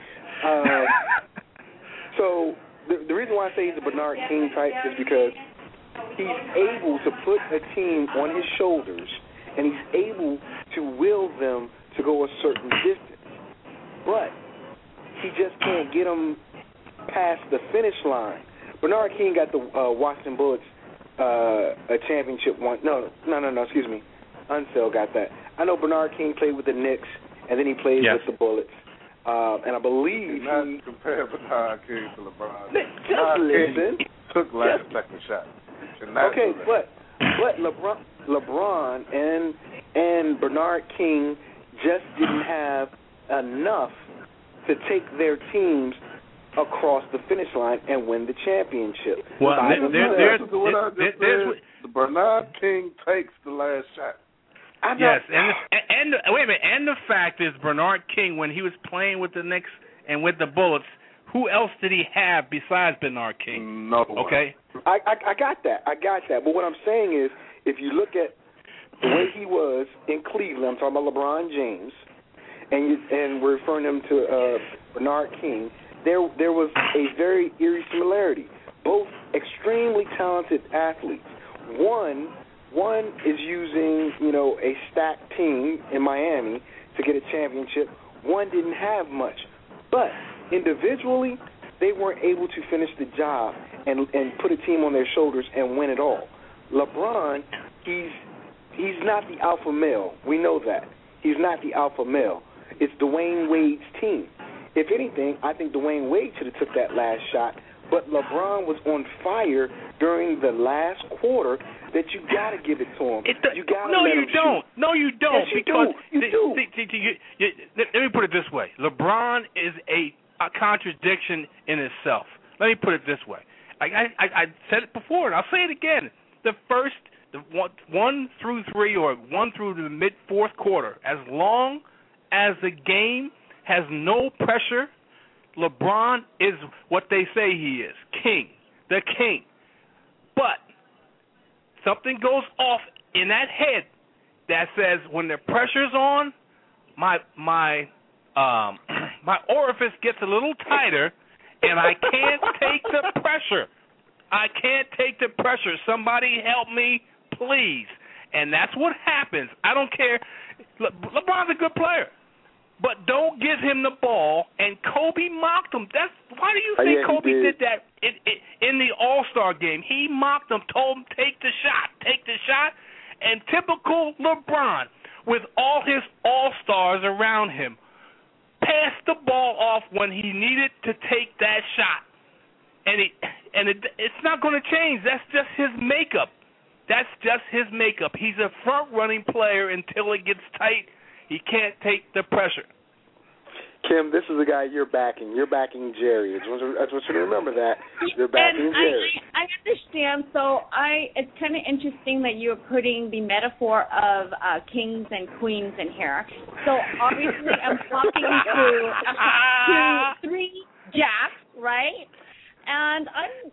So the reason why I say he's a Bernard King type is because he's able to put a team on his shoulders, and he's able to will them to go a certain distance. But he just can't get them past the finish line. Bernard King got the Washington Bullets a championship one. No, excuse me. Unseld got that. I know Bernard King played with the Knicks, and then he played with the Bullets. And I believe he compare Bernard King to LeBron. Just listen. Took last second shot. Okay, but LeBron and Bernard King just didn't have enough to take their teams across the finish line and win the championship. Well, the Bernard King takes the last shot. Yes, and wait a minute. And the fact is, Bernard King, when he was playing with the Knicks and with the Bullets, who else did he have besides Bernard King? No one. Okay. I got that. But what I'm saying is, if you look at the way he was in Cleveland, I'm talking about LeBron James, and we're referring him to Bernard King, there was a very eerie similarity. Both extremely talented athletes. One is using, a stacked team in Miami to get a championship. One didn't have much. But individually, they weren't able to finish the job and put a team on their shoulders and win it all. LeBron, he's not the alpha male. We know that. He's not the alpha male. It's Dwayne Wade's team. If anything, I think Dwayne Wade should have took that last shot, but LeBron was on fire during the last quarter that you got to give it to him. You got to let him shoot. No, you don't. Yes, because you do. Let me put it this way. LeBron is a contradiction in itself. Let me put it this way. I said it before, and I'll say it again. The first 1 through 3 or 1 through the mid-fourth quarter, as long as the game has no pressure, LeBron is what they say he is, king, the king. But something goes off in that head that says when the pressure's on, my orifice gets a little tighter, and I can't take the pressure. I can't take the pressure. Somebody help me, please. And that's what happens. I don't care. LeBron's a good player. But don't give him the ball, and Kobe mocked him. Why do you think Kobe did that in the All-Star game? He mocked him, told him, take the shot. And typical LeBron, with all his All-Stars around him, passed the ball off when he needed to take that shot. And it's not going to change. That's just his makeup. He's a front-running player until it gets tight. He can't take the pressure. Kim, this is the guy you're backing. You're backing Jerry. I just want you to remember that. You're backing Jerry. I understand. So it's kind of interesting that you're putting the metaphor of kings and queens in here. So obviously I'm talking to 3 jacks, right? And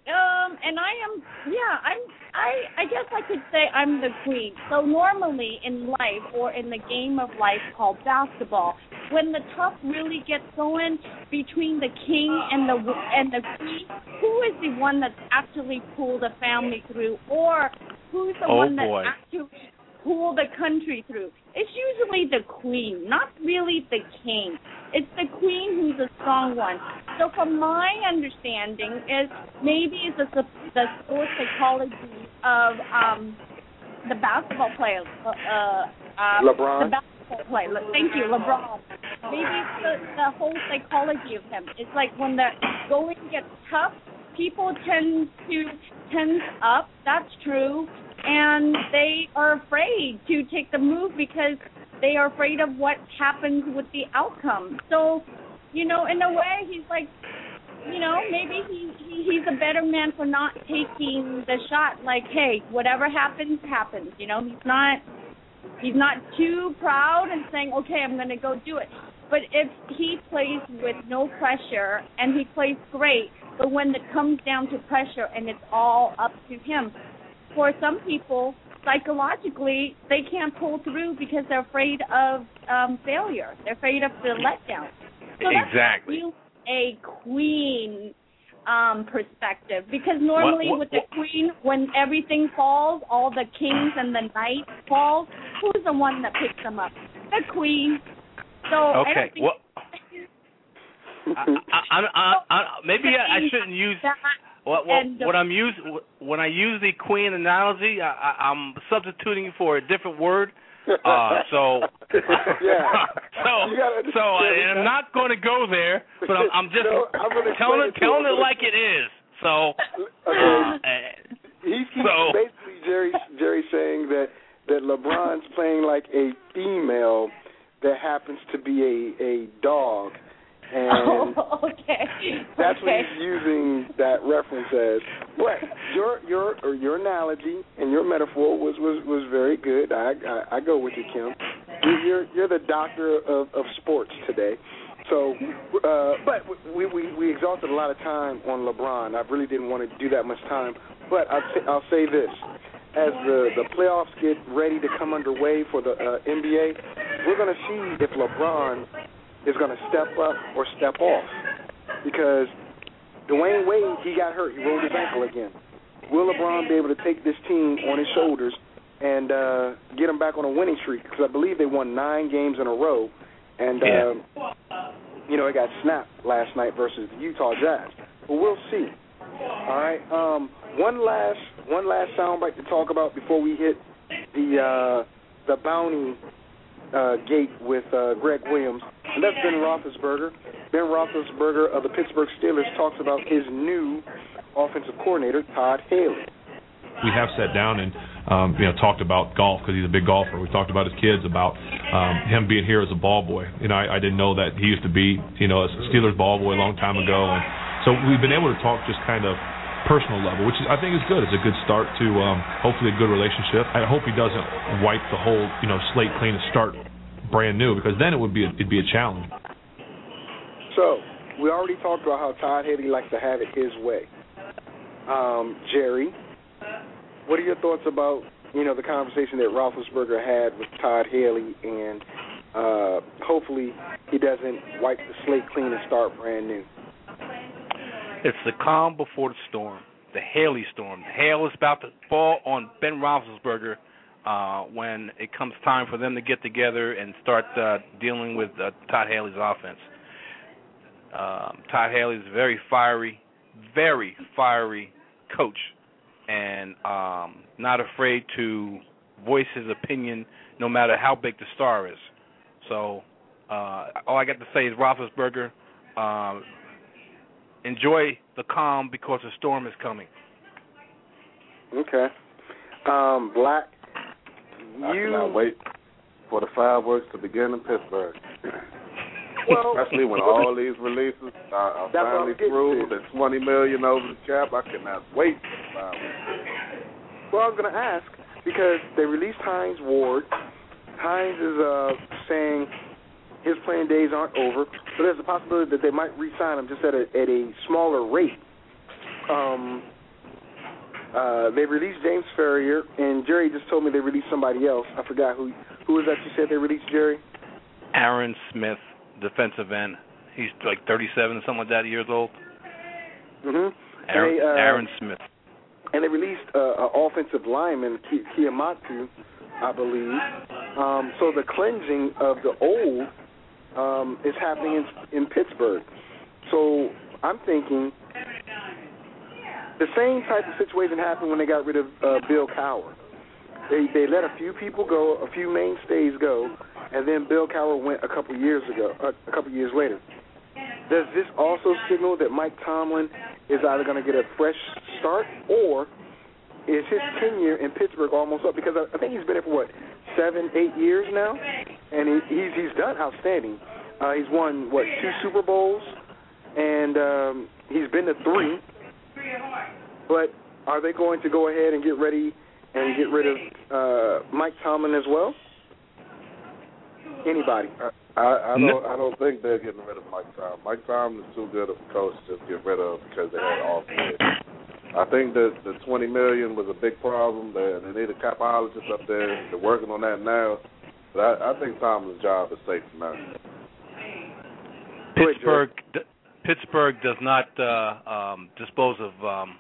I guess I could say I'm the queen. So normally in life or in the game of life called basketball, when the tough really gets going between the king and the queen, who is the one that's actually pulled a family through, or who's the one that actually pulled the country through? It's usually the queen, not really the king. It's the queen who's a strong one. So from my understanding is maybe it's the sports psychology of the basketball player. LeBron? The basketball player. Thank you, LeBron. Maybe it's the whole psychology of him. It's like when the going gets tough, people tend to tense up. That's true. And they are afraid to take the move because they are afraid of what happens with the outcome. So, in a way, he's like, maybe he's a better man for not taking the shot. Like, hey, whatever happens, happens. He's not too proud and saying, okay, I'm going to go do it. But if he plays with no pressure and he plays great, but when it comes down to pressure and it's all up to him, for some people, psychologically, they can't pull through because they're afraid of failure. They're afraid of the letdown. So exactly. That's a queen perspective. Because normally with the queen, when everything falls, all the kings and the knights fall, who's the one that picks them up? The queen. So okay. Maybe I shouldn't use... When I use the queen analogy, I'm substituting for a different word. And I'm not going to go there, but I'm just telling it like it is. So, basically Jerry's saying that LeBron's playing like a female that happens to be a dog. And that's what he's using that reference as. But your analogy and your metaphor was very good. I go with you, Kim. You're the doctor of sports today. So, but we exhausted a lot of time on LeBron. I really didn't want to do that much time. But I'll say this. As the playoffs get ready to come underway for the NBA, we're going to see if LeBron is going to step up or step off. because Dwayne Wade, he got hurt. He rolled his ankle again. Will LeBron be able to take this team on his shoulders and get them back on a winning streak? Because I believe they won 9 games in a row, and it got snapped last night versus the Utah Jazz. But we'll see. All right. One last soundbite to talk about before we hit the bounty gate with Greg Williams, and that's Ben Roethlisberger. Ben Roethlisberger of the Pittsburgh Steelers talks about his new offensive coordinator, Todd Haley. We have sat down and talked about golf because he's a big golfer. We talked about his kids, about him being here as a ball boy. I didn't know that he used to be a Steelers ball boy a long time ago, and so we've been able to talk just kind of personal level, which I think is good. It's a good start to hopefully a good relationship. I hope he doesn't wipe the whole slate clean and start brand new, because then it'd be a challenge. So we already talked about how Todd Haley likes to have it his way. Jerry, what are your thoughts about the conversation that Roethlisberger had with Todd Haley, and hopefully he doesn't wipe the slate clean and start brand new? It's the calm before the storm, the Haley storm. The hail is about to fall on Ben Roethlisberger when it comes time for them to get together and start dealing with Todd Haley's offense. Todd Haley is a very fiery coach, and not afraid to voice his opinion no matter how big the star is. So all I got to say is, Roethlisberger, enjoy the calm because the storm is coming. Okay. Black, I cannot wait for the fireworks to begin in Pittsburgh. Well, especially when all these releases are finally through, the $20 million over the cap. I cannot wait for the fireworks. Well, I was going to ask, because they released Hines Ward. Hines is saying his playing days aren't over, so there's a possibility that they might re-sign him just at a smaller rate. They released James Ferrier, and Jerry just told me they released somebody else. I forgot who was that you said they released, Jerry? Aaron Smith, defensive end. He's like 37, something like that, years old. Mm-hmm. Aaron Smith. And they released an offensive lineman, Kiamatu, I believe. So the cleansing of the old is happening in Pittsburgh. So I'm thinking the same type of situation happened when they got rid of Bill Cowher. They let a few people go, a few mainstays go, and then Bill Cowher went a couple years later. Does this also signal that Mike Tomlin is either going to get a fresh start, or is his tenure in Pittsburgh almost up? Because I think he's been there for, 7-8 years now, and he's done outstanding. He's won, 2 Super Bowls, and he's been to 3. But are they going to go ahead and get ready and get rid of Mike Tomlin as well? Anybody? I don't think they're getting rid of Mike Tomlin. Mike Tomlin is too good of a coach to just get rid of because they had off years. I think that the $20 million was a big problem. They need a capologist up there. They're working on that now. But I think Tomlin's job is safe now. Pittsburgh does not dispose of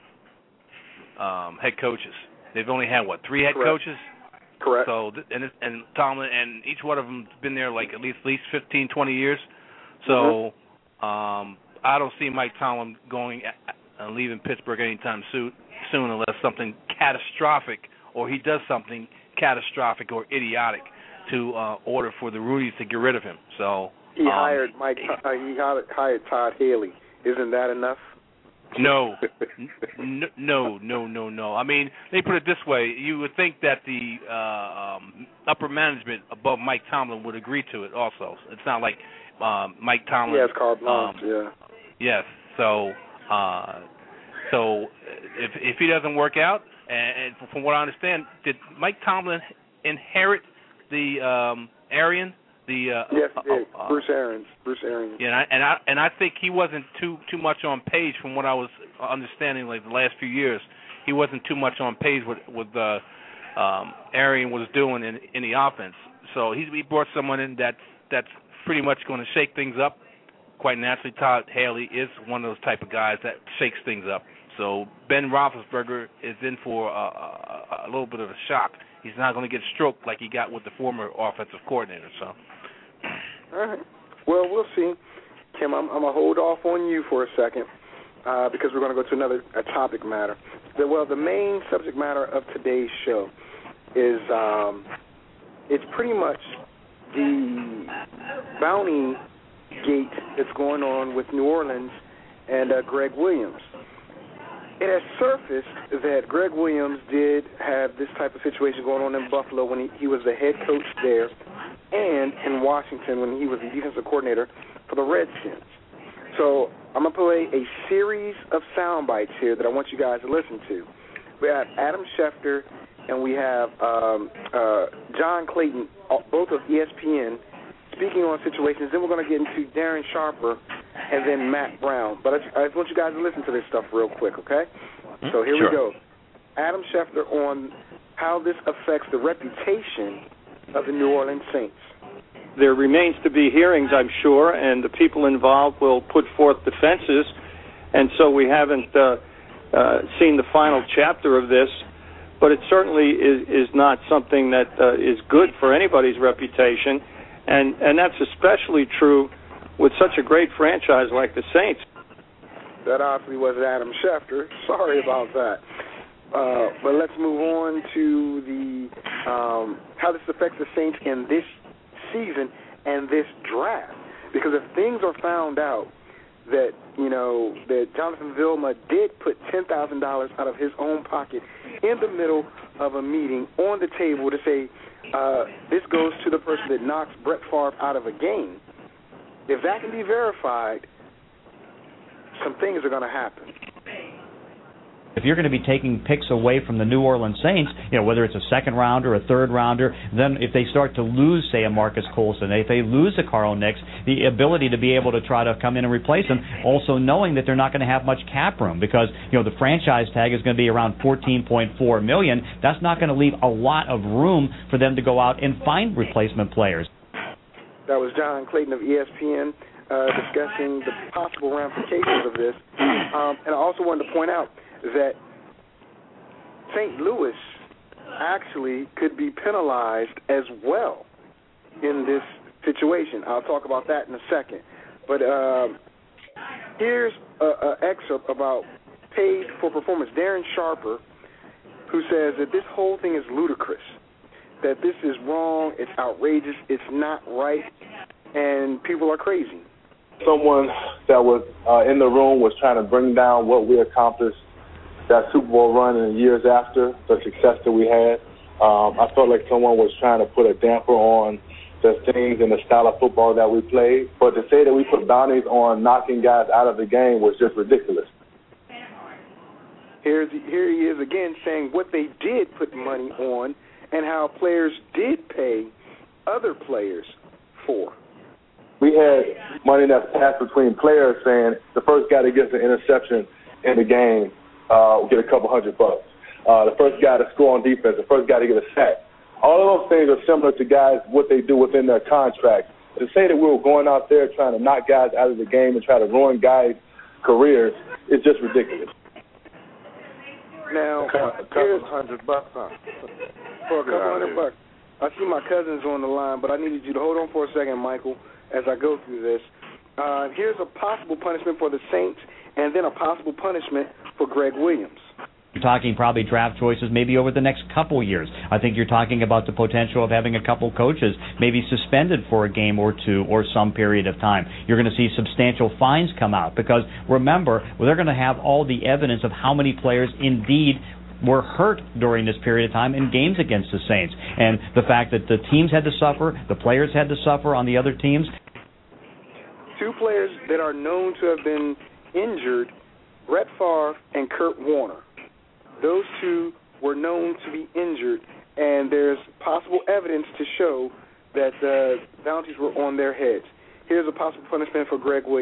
head coaches. They've only had 3 head coaches. Correct. So and Tomlin, and each one of them's been there at least 15, 20 years. So I don't see Mike Tomlin leaving Pittsburgh anytime soon unless something catastrophic, or he does something catastrophic or idiotic to order for the Rudies to get rid of him. So he hired hired Todd Haley. Isn't that enough? No. I mean, they put it this way. You would think that the upper management above Mike Tomlin would agree to it also. It's not like Mike Tomlin. Yes, carte blanche, yeah. Yes. So if he doesn't work out, and from what I understand, did Mike Tomlin inherit the Arians? Yes, he did. Bruce Arians. Yeah, and I think he wasn't too much on page from what I was understanding. Like the last few years, he wasn't too much on page with Arians was doing in the offense. So he brought someone in that's pretty much going to shake things up quite naturally, Todd Haley is one of those type of guys that shakes things up. So Ben Roethlisberger is in for a little bit of a shock. He's not going to get stroked like he got with the former offensive coordinator. So, all right. Well, we'll see. Kim, I'm going to hold off on you for a second because we're going to go to a topic matter. The main subject matter of today's show is it's pretty much the bounty gate that's going on with New Orleans and Greg Williams. It has surfaced that Greg Williams did have this type of situation going on in Buffalo when he was the head coach there, and in Washington when he was the defensive coordinator for the Redskins. So I'm going to play a series of sound bites here that I want you guys to listen to. We have Adam Schefter and we have John Clayton, both of ESPN, speaking on situations. Then we're going to get into Darren Sharper and then Matt Brown. But I just want you guys to listen to this stuff real quick, okay? So here we go. Adam Schefter on how this affects the reputation of the New Orleans Saints. There remains to be hearings, I'm sure, and the people involved will put forth defenses. And so we haven't seen the final chapter of this. But it certainly is not something that is good for anybody's reputation. And that's especially true with such a great franchise like the Saints. That obviously was Adam Schefter. Sorry about that. But let's move on to the how this affects the Saints in this season and this draft. Because if things are found out that, that Jonathan Vilma did put $10,000 out of his own pocket in the middle of a meeting on the table to say, this goes to the person that knocks Brett Favre out of a game, if that can be verified, some things are going to happen. If you're going to be taking picks away from the New Orleans Saints, whether it's a second rounder, a third rounder, then if they start to lose, say, a Marcus Colston, if they lose a Carl Nicks, the ability to be able to try to come in and replace them, also knowing that they're not going to have much cap room because, the franchise tag is going to be around $14.4 million. That's not going to leave a lot of room for them to go out and find replacement players. That was John Clayton of ESPN discussing the possible ramifications of this. And I also wanted to point out that St. Louis actually could be penalized as well in this situation. I'll talk about that in a second. But here's an excerpt about paid for performance. Darren Sharper, who says that this whole thing is ludicrous, that this is wrong, it's outrageous, it's not right, and people are crazy. Someone that was in the room was trying to bring down what we accomplished, that Super Bowl run and the years after, the success that we had. I felt like someone was trying to put a damper on the things and the style of football that we played. But to say that we put bounties on knocking guys out of the game was just ridiculous. Here he is again saying what they did put money on and how players did pay other players for. We had money that's passed between players saying the first guy that gets an interception in the game will get a couple $100. The first guy to score on defense, the first guy to get a sack. All of those things are similar to guys, what they do within their contract. To say that we were going out there trying to knock guys out of the game and try to ruin guys' careers is just ridiculous. Now, a couple $100, huh? For a couple $100. I see my cousins on the line, but I needed you to hold on for a second, Michael, as I go through this. Here's a possible punishment for the Saints and then a possible punishment for Greg Williams. You're talking probably draft choices maybe over the next couple years. I think you're talking about the potential of having a couple coaches maybe suspended for a game or two or some period of time. You're going to see substantial fines come out because, remember, they're going to have all the evidence of how many players indeed were hurt during this period of time in games against the Saints. And the fact that the teams had to suffer, the players had to suffer on the other teams. Two players that are known to have been injured, Brett Favre and Kurt Warner. Those two were known to be injured, and there's possible evidence to show that the bounties were on their heads. Here's a possible punishment for Greg Williams.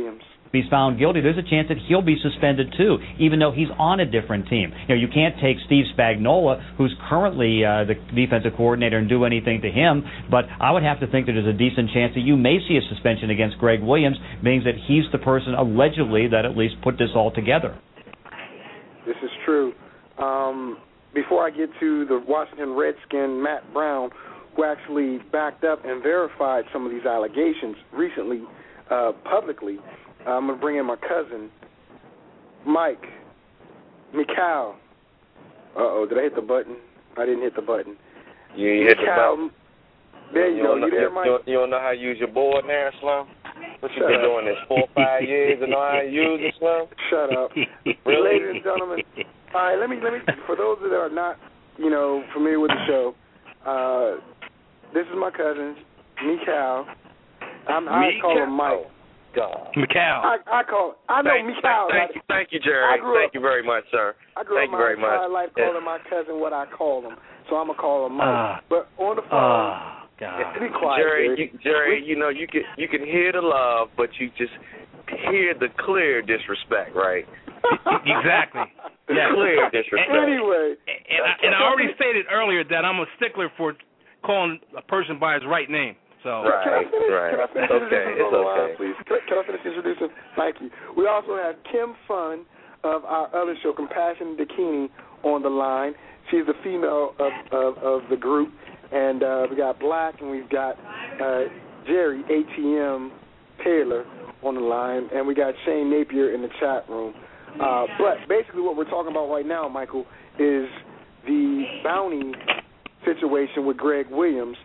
If he's found guilty, there's a chance that he'll be suspended too, even though he's on a different team. You can't take Steve Spagnuolo, who's currently the defensive coordinator, and do anything to him. But I would have to think that there's a decent chance that you may see a suspension against Greg Williams, meaning that he's the person allegedly that at least put this all together. This is true. Before I get to the Washington Redskin, Matt Brown, who actually backed up and verified some of these allegations recently, publicly, I'm going to bring in my cousin, Mike Mikal. Did I hit the button? I didn't hit the button. You hit the button. There you go. You there, Mike? You don't know how to use your board now, Slum? What you been doing this 4 or 5 years and know how to use it, Slum? Shut up. Really? Ladies and gentlemen, all right, let me, for those that are not, familiar with the show, this is my cousin, Mikal. I call him Mike. God. Mikal. I know Mikal. Thank you, Jerry. Thank you very much, sir. I grew up my entire life calling my cousin what I call him, so I'm gonna call him Mike. But on the phone, be quiet, Jerry. You can hear the love, but you just hear the clear disrespect, right? Exactly. Yeah. Clear disrespect. Anyway, and I already stated earlier that I'm a stickler for calling a person by his right name. So. Right. Can I finish It's okay. Please? Can I finish introducing? Thank you. We also have Kim Fun of our other show, Compassion Dakini, on the line. She's the female of the group. And we got Black, and we've got Jerry, ATM Taylor, on the line. And we got Shane Napier in the chat room. But basically what we're talking about right now, Michael, is the bounty situation with Greg Williams.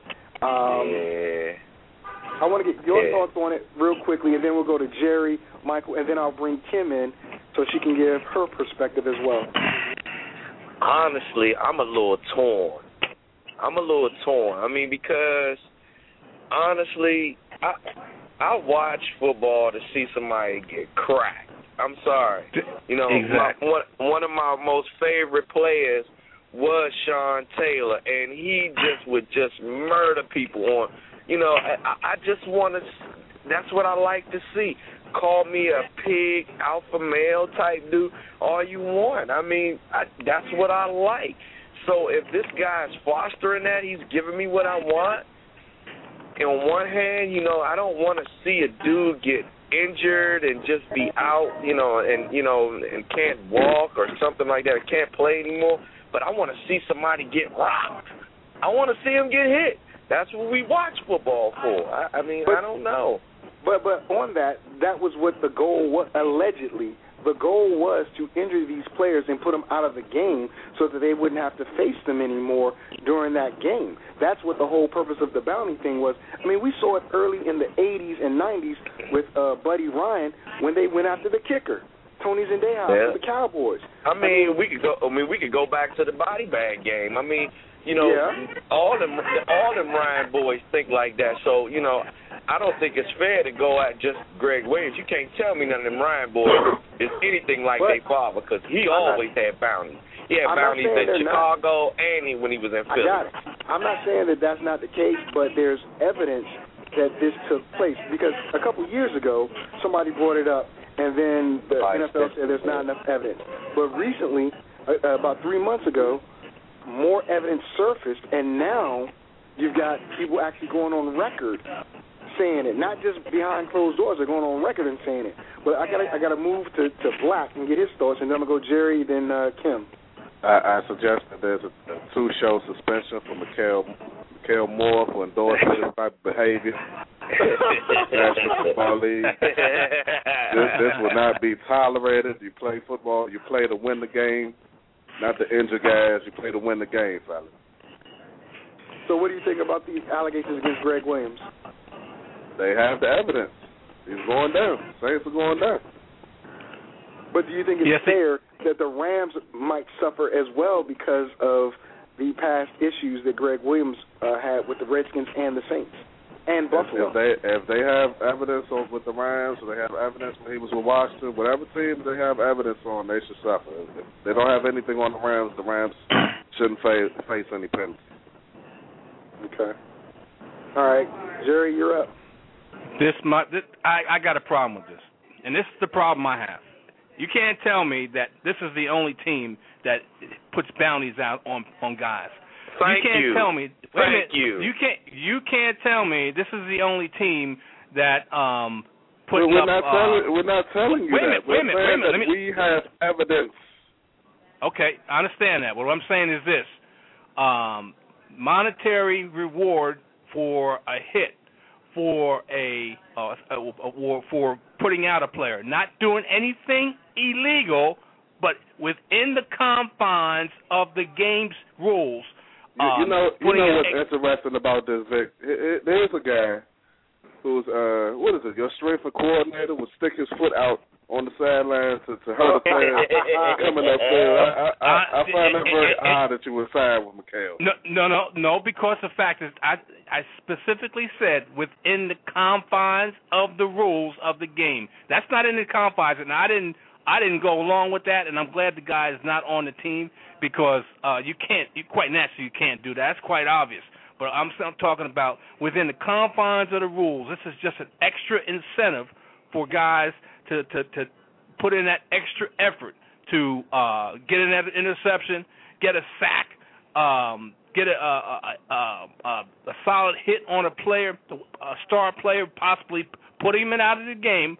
I want to get your thoughts on it real quickly, and then we'll go to Jerry, Michael, and then I'll bring Kim in so she can give her perspective as well. Honestly, I'm a little torn. I mean, because, honestly, I watch football to see somebody get cracked. I'm sorry. Exactly. One of my most favorite players was Sean Taylor, and he would murder people on. I just want to. That's what I like to see. Call me a pig, alpha male type dude, all you want. I mean, that's what I like. So if this guy's fostering that, he's giving me what I want. And on one hand, I don't want to see a dude get injured and just be out, and can't walk or something like that, or can't play anymore. But I want to see somebody get rocked. I want to see him get hit. That's what we watch football for. I don't know. But on that was what the goal was, allegedly. The goal was to injure these players and put them out of the game so that they wouldn't have to face them anymore during that game. That's what the whole purpose of the bounty thing was. I mean, we saw it early in the 80s and 90s with Buddy Ryan when they went after the kicker. Tony Zendejas for the Cowboys. We could go back to the body bag game. All them Ryan boys think like that. So, I don't think it's fair to go at just Greg Williams. You can't tell me none of them Ryan boys is anything like their father, because he always had bounties. He had bounties in Chicago and when he was in Philly. I got it. I'm not saying that that's not the case, but there's evidence that this took place, because a couple years ago somebody brought it up, and then the NFL said there's not enough evidence. But recently, about 3 months ago, more evidence surfaced, and now you've got people actually going on record saying it, not just behind closed doors. They're going on record and saying it. But I gotta move to Black and get his thoughts, and then I'm gonna go Jerry, then Kim. I suggest that there's a 2-show suspension for Mikael Moore for endorsing this type of behavior. National Football League. This will not be tolerated. You play football, you play to win the game, not to injure guys. You play to win the game, fellas. So what do you think about these allegations against Greg Williams? They have the evidence. He's going down. Saints are going down. But do you think it's fair that the Rams might suffer as well because of the past issues that Greg Williams had with the Redskins and the Saints and Buffalo? If they have evidence with the Rams, or they have evidence when he was with Washington, whatever team they have evidence on, they should suffer. If they don't have anything on the Rams shouldn't face any penalty. Okay. All right, Jerry, you're up. I got a problem with this. and this is the problem I have. You can't tell me that this is the only team that puts bounties out on guys. Thank you. You can't tell me. Thank you. You can't tell me this is the only team that puts we're up. Not telling you that. Wait a minute. We have evidence. Okay, I understand that. What I'm saying is this: monetary reward for a hit, for for putting out a player, not doing anything illegal, but within the confines of the game's rules. You know what's interesting about this, Vic? There's a guy who's your strength coordinator would stick his foot out on the sideline to hurt a player coming up there. I find that very odd that you would sign with Mikhail. No, because the fact is I specifically said within the confines of the rules of the game. That's not in the confines, and I didn't go along with that, and I'm glad the guy is not on the team because quite naturally you can't do that. That's quite obvious. But I'm talking about within the confines of the rules. This is just an extra incentive for guys to put in that extra effort to get an interception, get a sack, get a solid hit on a player, a star player, possibly put him out of the game.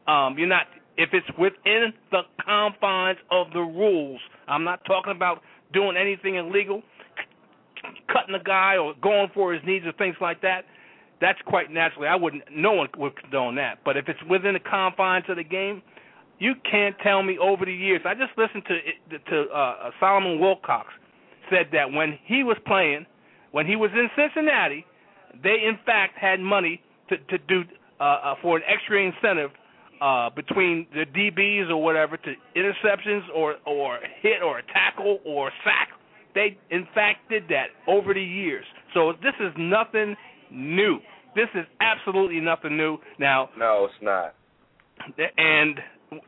If it's within the confines of the rules. I'm not talking about doing anything illegal, cutting a guy or going for his knees or things like that. That's quite naturally. No one would condone that. But if it's within the confines of the game, you can't tell me over the years. I just listened to Solomon Wilcox said that when he was playing, when he was in Cincinnati, they in fact had money to do for an extra incentive between the DBs or whatever to interceptions or hit or a tackle or sack. They in fact did that over the years. So this is nothing new. This is absolutely nothing new. Now, no, it's not. And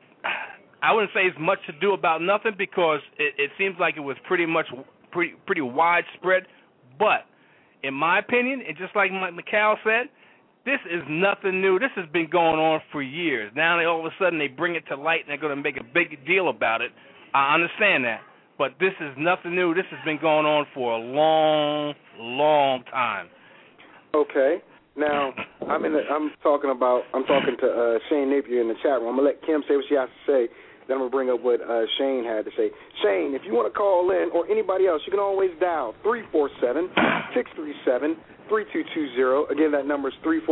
I wouldn't say it's much to do about nothing because it seems like it was pretty widespread. But in my opinion, and just like Mikhail said, this is nothing new. This has been going on for years. Now all of a sudden they bring it to light and they're going to make a big deal about it. I understand that. But this is nothing new. This has been going on for a long, long time. Okay. Now, I'm talking to Shane Napier in the chat room. I'm going to let Kim say what she has to say. Then I'm going to bring up what Shane had to say. Shane, if you want to call in, or anybody else, you can always dial 347-637-3220. Again, that number is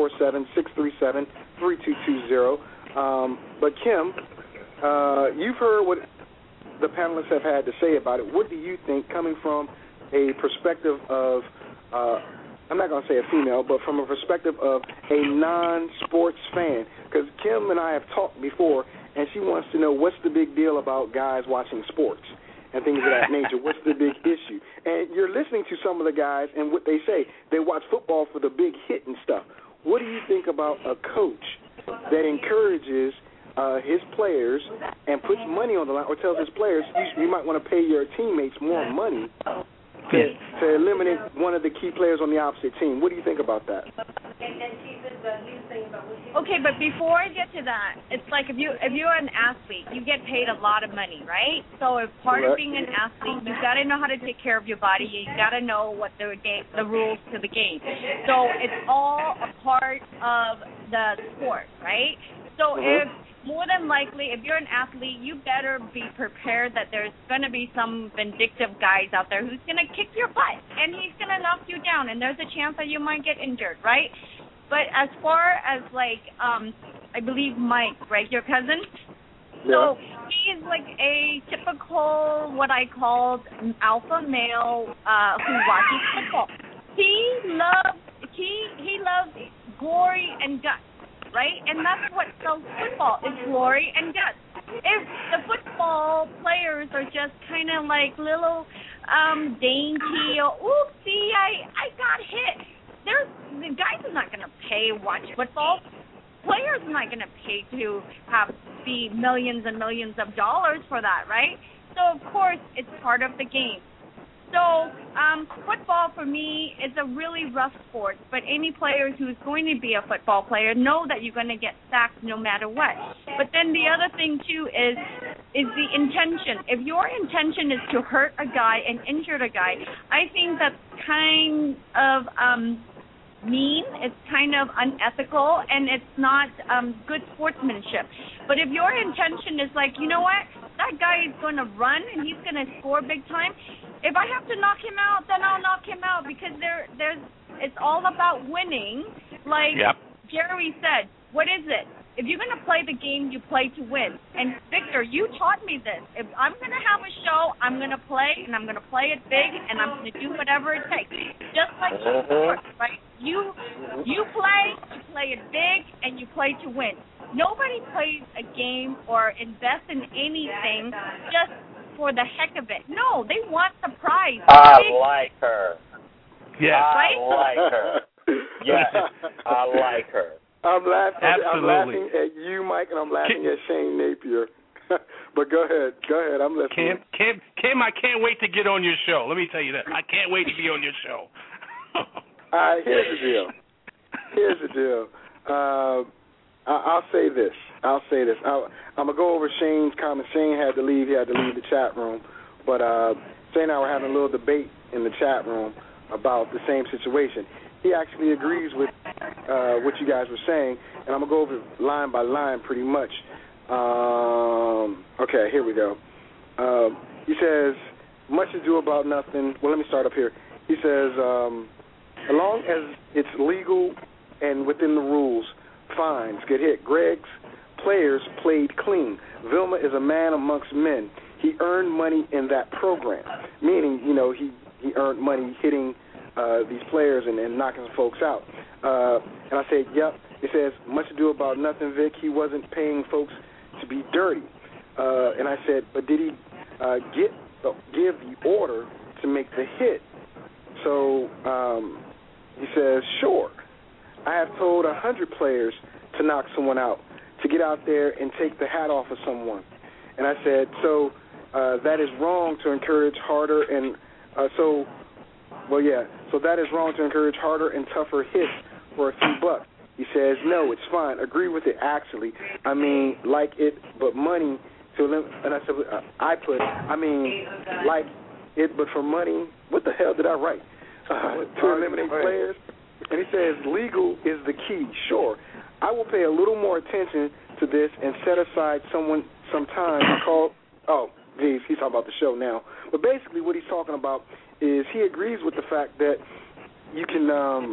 347-637-3220. But Kim, you've heard what the panelists have had to say about it. What do you think, coming from a perspective of, I'm not going to say a female, but from a perspective of a non-sports fan? Because Kim and I have talked before, and she wants to know what's the big deal about guys watching sports and things of that nature. What's the big issue? And you're listening to some of the guys and what they say. They watch football for the big hit and stuff. What do you think about a coach that encourages his players and puts money on the line, or tells his players you might want to pay your teammates more money to eliminate one of the key players on the opposite team? What do you think about that? Okay, but before I get to that, it's like if you're an athlete, you get paid a lot of money, right? So if part of being an athlete, you got to know how to take care of your body. You got to know what the rules to the game. So it's all a part of the sport, right? So if more than likely, if you're an athlete, you better be prepared that there's going to be some vindictive guys out there who's going to kick your butt, and he's going to knock you down, and there's a chance that you might get injured, right? But as far as, I believe Mike, right, your cousin? Yeah. So he's like a typical, what I called alpha male who watches football. He loves glory and guts. Right? And that's what sells football, is glory and guts. If the football players are just kind of like little dainty, or, oopsie, I got hit. The guys are not going to pay watch football. Players are not going to pay to be millions and millions of dollars for that, right? So, of course, it's part of the game. So football for me is a really rough sport, but any player who's going to be a football player know that you're going to get sacked no matter what. But then the other thing too is the intention. If your intention is to hurt a guy and injure a guy, I think that's kind of mean, it's kind of unethical, and it's not good sportsmanship. But if your intention is like, you know what, that guy is going to run and he's going to score big time, if I have to knock him out, then I'll knock him out, because it's all about winning. Like Jerry said, what is it? If you're going to play the game, you play to win. And Victor, you taught me this. If I'm going to have a show, I'm going to play, and I'm going to play it big, and I'm going to do whatever it takes. Just like sports, right? You play it big, and you play to win. Nobody plays a game or invests in anything just for the heck of it. No, they want the prize. I like her. Yeah. I like her. Yes, I like her. I'm laughing. Absolutely. I'm laughing at you, Mike, and I'm laughing at Shane Napier. But go ahead. I'm listening. Kim, I can't wait to get on your show. Let me tell you that. I can't wait to be on your show. All right, here's the deal. I'll say this. I'm going to go over Shane's comments. Shane had to leave. He had to leave the chat room. But Shane and I were having a little debate in the chat room about the same situation. He actually agrees with what you guys were saying, and I'm going to go over line by line pretty much. Okay, here we go. He says, much ado about nothing. Well, let me start up here. He says, as long as it's legal and within the rules, fines get hit. Greg's players played clean. Vilma is a man amongst men. He earned money in that program, meaning, he earned money hitting these players and knocking some folks out. And I said, yep. It says, much ado about nothing, Vic. He wasn't paying folks to be dirty. And I said, but did he give the order to make the hit? So he says, sure. I have told 100 players to knock someone out, to get out there and take the hat off of someone. And I said, so that is wrong to encourage harder and so that is wrong to encourage harder and tougher hits for a few bucks. He says, no, it's fine. Agree with it, actually. I mean, like it, but money to limit. And I said, like it, but for money. What the hell did I write? To eliminate players. And he says, legal is the key. Sure. I will pay a little more attention to this and set aside some time to call. Oh, geez, he's talking about the show now. But basically what he's talking about is he agrees with the fact that you can,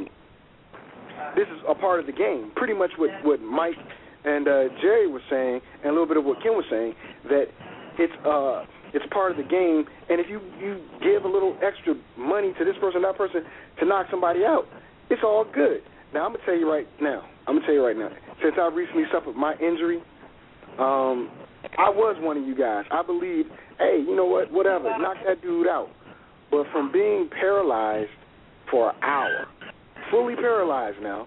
this is a part of the game. Pretty much what Mike and Jerry was saying, and a little bit of what Kim was saying, that it's part of the game, and if you give a little extra money to this person, that person, to knock somebody out, it's all good. Now, I'm going to tell you right now, since I recently suffered my injury, I was one of you guys. I believed, hey, you know what, whatever, knock that dude out. But from being paralyzed for an hour, fully paralyzed now,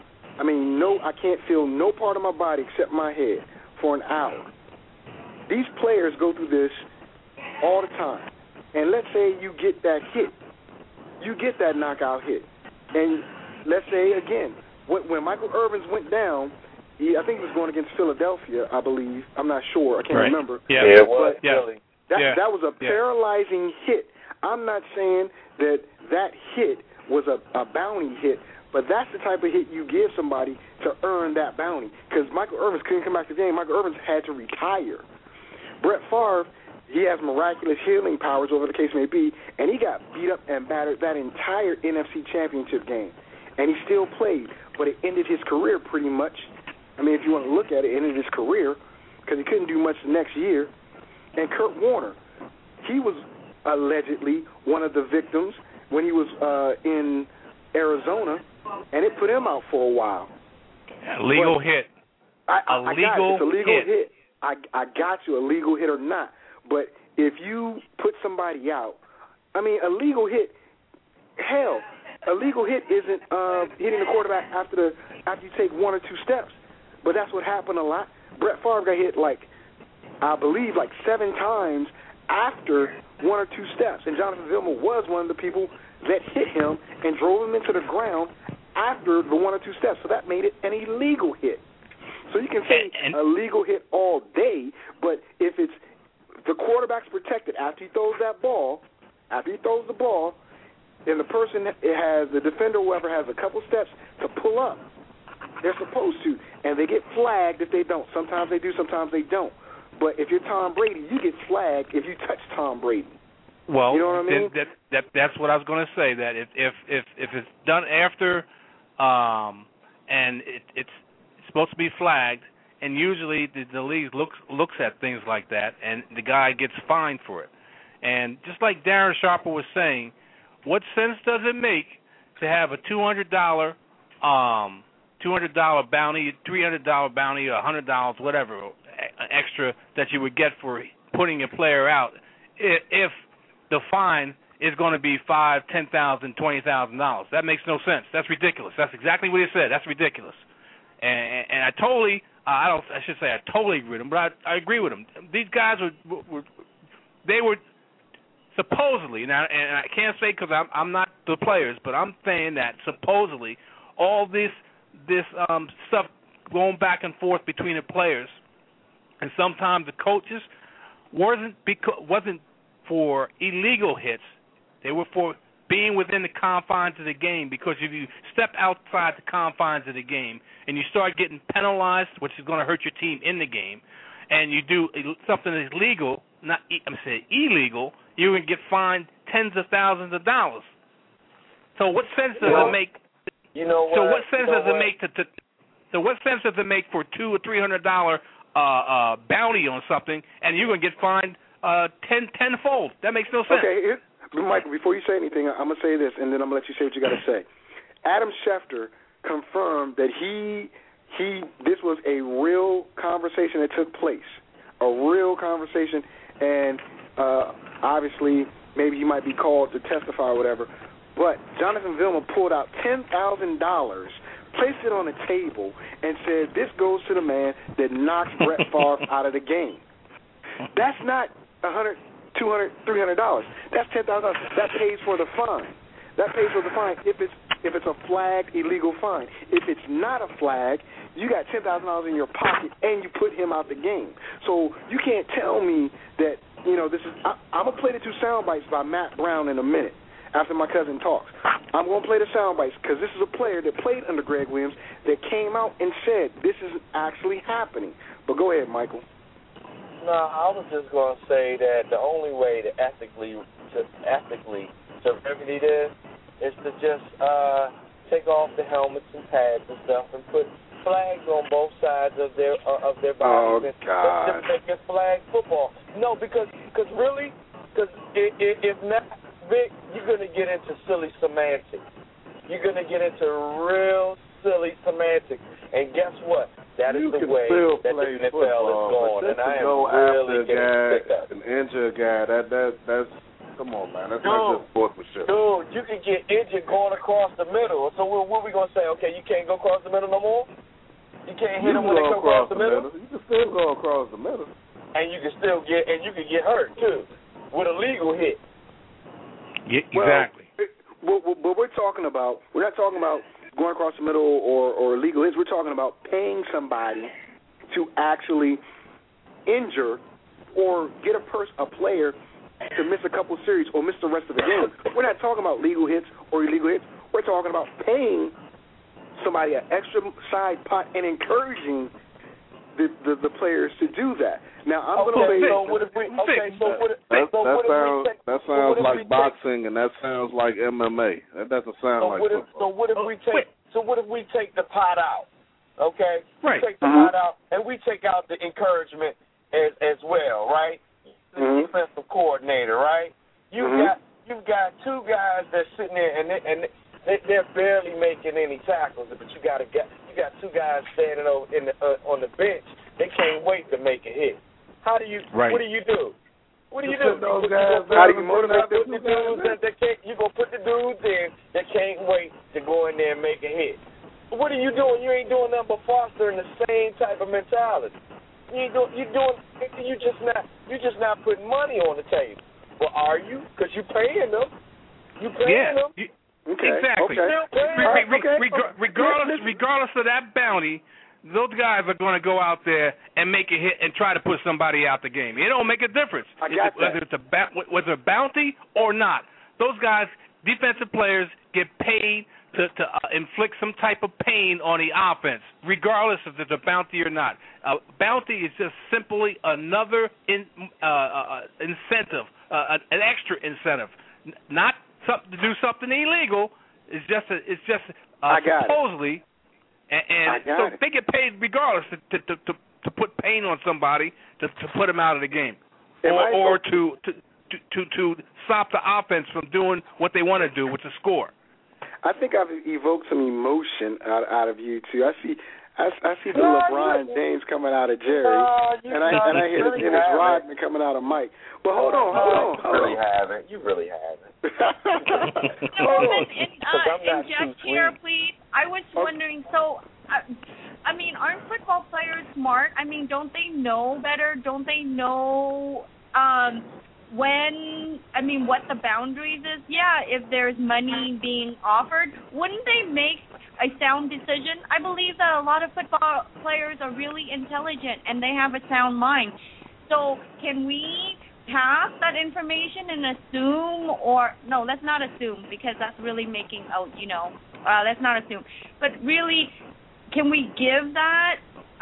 I can't feel no part of my body except my head for an hour. These players go through this all the time. And let's say you get that hit. You get that knockout hit. And let's say, again, when Michael Irvin went down, I think he was going against Philadelphia, I believe. I'm not sure. I can't remember. Yeah, it was. That was a paralyzing hit. I'm not saying that hit was a bounty hit, but that's the type of hit you give somebody to earn that bounty. Because Michael Irvin couldn't come back to the game. Michael Irvin had to retire. Brett Favre, he has miraculous healing powers, whatever the case may be, and he got beat up and battered that entire NFC Championship game. And he still played, but it ended his career pretty much. If you want to look at it, it ended his career because he couldn't do much the next year. And Kurt Warner, he was allegedly one of the victims when he was in Arizona, and it put him out for a while. Legal hit. I got it. It's a legal hit. I got you, a legal hit or not. But if you put somebody out, a legal hit, hell, a legal hit isn't hitting the quarterback after you take one or two steps. But that's what happened a lot. Brett Favre got hit I believe 7 times after 1 or 2 steps. And Jonathan Vilma was one of the people that hit him and drove him into the ground after the 1 or 2 steps. So that made it an illegal hit. So you can say a legal hit all day, but if it's the quarterback's protected after he throws the ball, then the person that has, the defender, whoever, has a couple steps to pull up. They're supposed to, and they get flagged if they don't. Sometimes they do, sometimes they don't. But if you're Tom Brady, you get flagged if you touch Tom Brady. Well, you know what I mean? That's what I was going to say. That if it's done after, and it's supposed to be flagged, and usually the league looks at things like that, and the guy gets fined for it. And just like Darren Sharper was saying, what sense does it make to have a $200 bounty, $300 bounty, $100, whatever extra that you would get for putting a player out, if the fine is going to be $5,000, $10,000, $20,000? That makes no sense. That's ridiculous. That's exactly what he said. That's ridiculous. And I totally, I should say I totally agree with him, but I agree with him. These guys were supposedly, and I can't say because I'm not the players, but I'm saying that supposedly all this stuff going back and forth between the players, and sometimes the coaches wasn't for illegal hits. They were for being within the confines of the game, because if you step outside the confines of the game and you start getting penalized, which is going to hurt your team in the game, and you do something that's illegal, illegal, you can get fined tens of thousands of dollars. So what sense does it make? You know what? So what sense does it make So what sense does it make for $200 or $300 bounty on something, and you're going to get fined tenfold? That makes no sense. Okay, Michael, before you say anything, I'm going to say this, and then I'm going to let you say what you got to say. Adam Schefter confirmed that this was a real conversation that took place, a real conversation, and obviously maybe he might be called to testify or whatever, but Jonathan Vilma pulled out $10,000, placed it on the table, and said, this goes to the man that knocked Brett Favre out of the game. That's not $100, $200, $300. That's $10,000. That pays for the fine. If it's a flagged illegal fine. If it's not a flag, you got $10,000 in your pocket and you put him out the game. So you can't tell me that, this is. I'm gonna play the 2 sound bites by Matt Brown in a minute after my cousin talks. I'm gonna play the sound bites because this is a player that played under Greg Williams that came out and said this is actually happening. But go ahead, Michael. No, I was just going to say that the only way to ethically remedy this is to just take off the helmets and pads and stuff and put flags on both sides of their bodies. Oh, God. And make it flag football. No, because if not, Vic, you're going to get into silly semantics. You're going to get into real silly semantics. And guess what? That is the way that the NFL is going. And I am really getting sick of it. An injured guy, that's come on, man. That's not just sportsmanship. Dude, you can get injured going across the middle. So what are we going to say? Okay, you can't go across the middle no more? You can't hit them when they come across the middle? You can still go across the middle. And you can still get hurt, too, with a legal hit. Yeah, exactly. Well, what we're not talking about going across the middle or illegal hits. We're talking about paying somebody to actually injure or get a player to miss a couple series or miss the rest of the game. We're not talking about legal hits or illegal hits. We're talking about paying somebody an extra side pot and encouraging the players to do that. Now I'm going to say. That sounds like boxing, and that sounds like MMA. That doesn't sound like football. So what if we take the pot out? Okay, right. We take the pot out, and we take out the encouragement as well, right? The defensive coordinator, right? You've got 2 guys that's sitting there, and they're barely making any tackles, but you got 2 guys standing over on the bench. They can't wait to make a hit. What do you do? What do you do? How do you motivate them? You're going to put the dudes in that can't wait to go in there and make a hit. What are you doing? You ain't doing nothing but fostering the same type of mentality. You just not putting money on the table. Well, are you? Because you paying them. You paying them. Exactly. Regardless of that bounty, those guys are going to go out there and make a hit and try to put somebody out the game. It don't make a difference whether it's whether a bounty or not. Those guys, defensive players, get paid to inflict some type of pain on the offense, regardless if it's a bounty or not. Bounty is just simply another incentive, an extra incentive, not something to do something illegal. It's just supposedly. And so they get paid regardless to put pain on somebody to put them out of the game, or to stop the offense from doing what they want to do, which is score. I think I've evoked some emotion out of you two. I see the LeBron James coming out of Jerry, and I hear the Dennis Rodman coming out of Mike. But hold on. You really haven't. Inject here, please. I was wondering, so, I mean, aren't football players smart? I mean, don't they know better? Don't they know what the boundaries is? Yeah, if there's money being offered, wouldn't they make a sound decision? I believe that a lot of football players are really intelligent and they have a sound mind. So can we pass that information and assume, or no, let's not assume, because that's really making out, let's not assume. But really, can we give that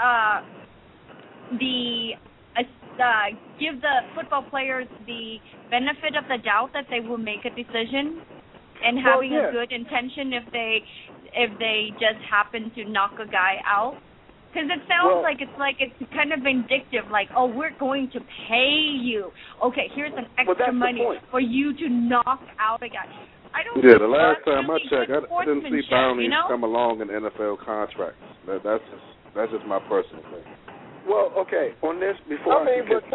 give the football players the benefit of the doubt that they will make a decision and having a good intention if they just happen to knock a guy out? Because it sounds like it's kind of vindictive, like, oh, we're going to pay you. Okay, here's an extra money for you to knock out a guy. The last time I checked, I didn't see bounties come along in NFL contracts. That's just my personal thing. Well, okay, on this, before y'all ain't going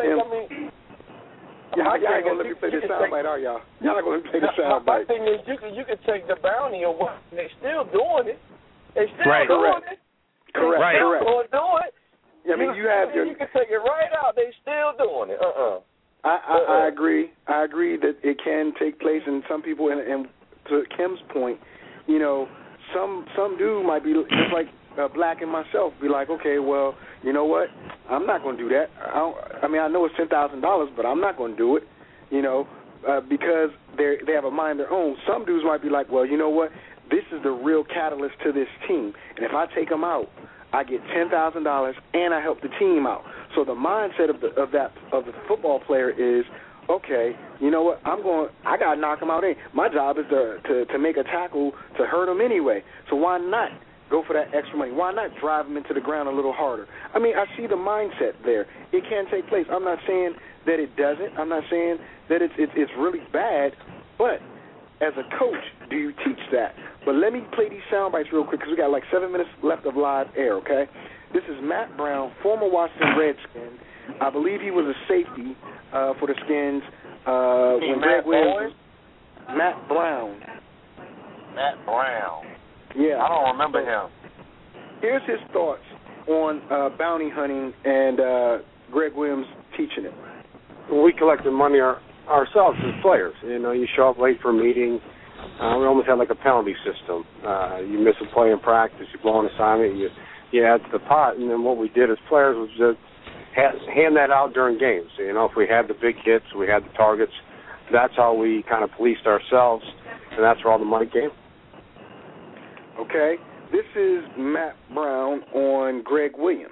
to let me play this soundbite, are y'all? Y'all not going to play the soundbite. My thing is, you can take the bounty away, and they're still doing it. They're still doing it. Correct. They're still going to do it. Yeah, I mean, you can take it right out. They're still doing it. I agree. I agree that it can take place, and some people, and to Kim's point, some dude might be just like Black and myself, be like, okay, well, you know what? I'm not going to do that. I know it's $10,000, but I'm not going to do it, because they have a mind of their own. Some dudes might be like, well, you know what? This is the real catalyst to this team, and if I take them out, I get $10,000 and I help the team out. So the mindset of the football player is, okay, you know what? I got to knock him out. My job is to make a tackle to hurt him anyway. So why not go for that extra money? Why not drive him into the ground a little harder? I mean, I see the mindset there. It can take place. I'm not saying that it doesn't. I'm not saying that it's really bad. But as a coach, do you teach that? But let me play these sound bites real quick because we got like 7 minutes left of live air, okay? This is Matt Brown, former Washington Redskin. I believe he was a safety for the Skins when Greg Williams. Matt Brown. Matt Brown. Yeah. I don't remember him. Here's his thoughts on bounty hunting and Greg Williams teaching it. We collected money ourselves as players. You show up late for a meeting. We almost had like a penalty system. You miss a play in practice, you blow an assignment, you add to the pot. And then what we did as players was just hand that out during games. If we had the big hits, we had the targets. That's how we kind of policed ourselves, and that's where all the money came. Okay, this is Matt Brown on Greg Williams.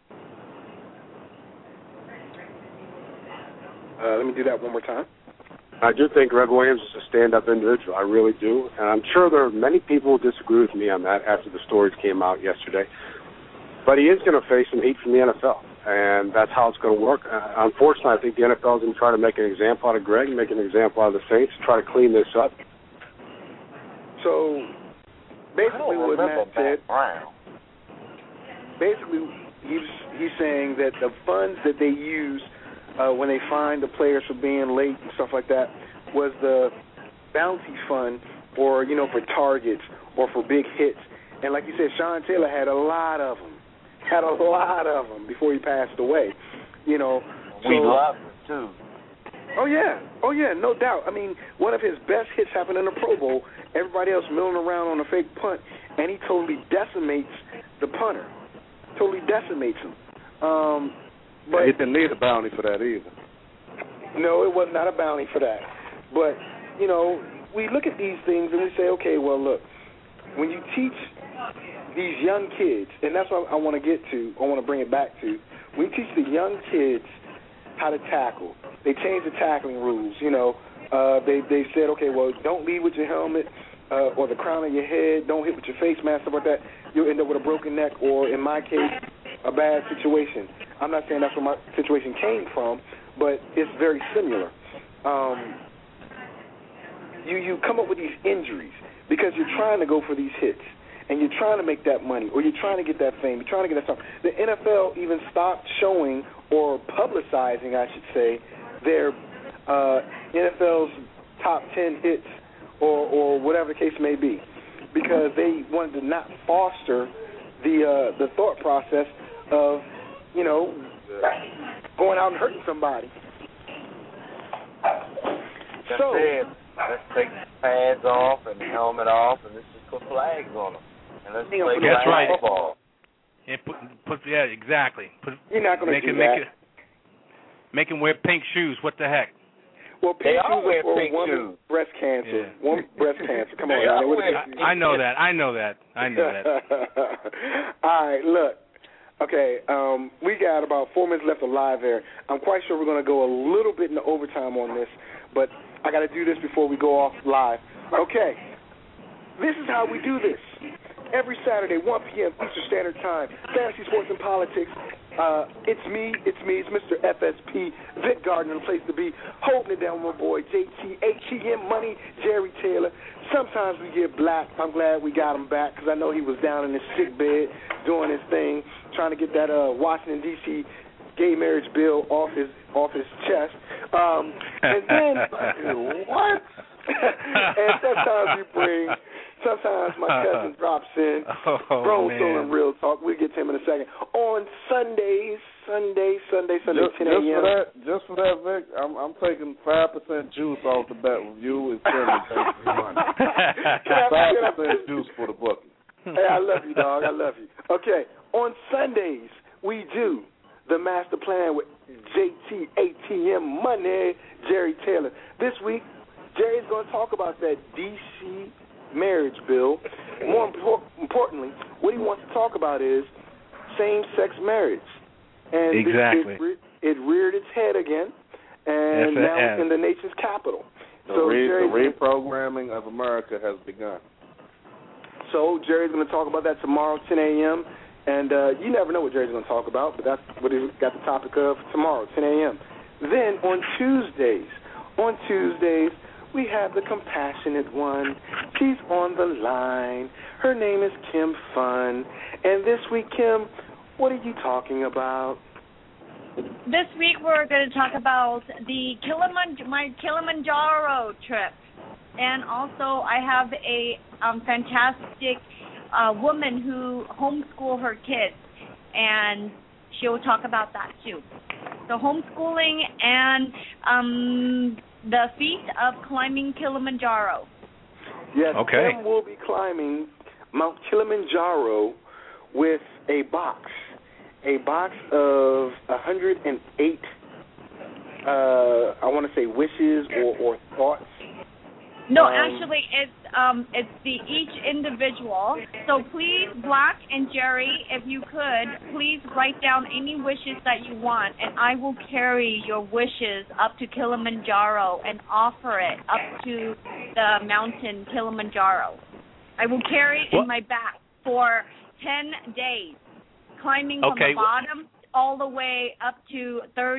Let me do that one more time. I do think Greg Williams is a stand-up individual. I really do. And I'm sure there are many people who disagree with me on that after the stories came out yesterday. But he is going to face some heat from the NFL, and that's how it's going to work. Unfortunately, I think the NFL is going to try to make an example out of Greg, make an example out of the Saints, try to clean this up. So basically what Matt said, basically he's saying that the funds that they use when they find the players for being late and stuff like that was the bounty fund for targets or for big hits. And like you said, Sean Taylor had a lot of them. had a lot of them before he passed away. You know, we love him too. Oh yeah, no doubt. I mean, one of his best hits happened in the Pro Bowl. Everybody else milling around on a fake punt, and he totally decimates the punter. Totally decimates him. But he didn't need a bounty for that either. No, it was not a bounty for that. But, you know, we look at these things and we say, okay, well, look, when you teach these young kids, and that's what I want to get to, I want to bring it back to, we teach the young kids how to tackle. They changed the tackling rules, you know. They said, okay, well, don't lead with your helmet or the crown of your head. Don't hit with your face mask, stuff like that. You'll end up with a broken neck or, in my case, a bad situation. I'm not saying that's where my situation came from, but it's very similar. You come up with these injuries because you're trying to go for these hits, and you're trying to make that money, or you're trying to get that fame, you're trying to get that stuff. The NFL even stopped showing or publicizing, I should say, their NFL's top 10 hits or whatever the case may be, because they wanted to not foster the thought process of, you know, going out and hurting somebody. So let's take the pads off and the helmet off, and let's just put flags on them, and let's play flag football. And put exactly. You're not going to do that. Make him wear pink shoes. What the heck? Well, pink shoes are for women's breast cancer. Yeah. Women's breast cancer. Come on, I know that. All right, look. Okay, we got about 4 minutes left of live air. I'm quite sure we're going to go a little bit into overtime on this, but I got to do this before we go off live. Okay, this is how we do this. Every Saturday, 1 p.m. Eastern Standard Time, Fantasy Sports and Politics. It's me, it's Mr. FSP, Vic Gardner, the place to be, holding it down with my boy JT, ATM Money, Jerry Taylor. Sometimes we get black. I'm glad we got him back because I know he was down in his sick bed doing his thing, trying to get that Washington, D.C. gay marriage bill off his chest. And then, what? And sometimes my cousin drops in. Grown Soul and Real Talk. We'll get to him in a second. On Sunday, 10 a.m. Just for that, Vic, I'm taking 5% juice off the bet with you and Tim and taking money. 5% juice for the bookie. Hey, I love you, dog. I love you. Okay, on Sundays, we do the master plan with JT, ATM Money, Jerry Taylor. This week, Jerry's going to talk about that D.C. marriage bill. More importantly, what he wants to talk about is same-sex marriage. And exactly. It reared its head again, and now it's in the nation's capital. The reprogramming of America has begun. So Jerry's going to talk about that tomorrow, 10 a.m., and you never know what Jerry's going to talk about, but that's what he's got the topic of tomorrow, 10 a.m. Then on Tuesdays, we have the compassionate one. She's on the line. Her name is Kim Fun. And this week, Kim, what are you talking about? This week we're going to talk about the my Kilimanjaro trip. And also I have a fantastic woman who homeschool her kids, and she'll talk about that too. So homeschooling and the feat of climbing Kilimanjaro. Yes, Kim will be climbing Mount Kilimanjaro with a box of 108, I want to say wishes or thoughts. No, actually, it's each individual. So please, Black and Jerry, if you could, please write down any wishes that you want, and I will carry your wishes up to Kilimanjaro and offer it up to the mountain Kilimanjaro. I will carry it in my back for 10 days, climbing from the bottom all the way up to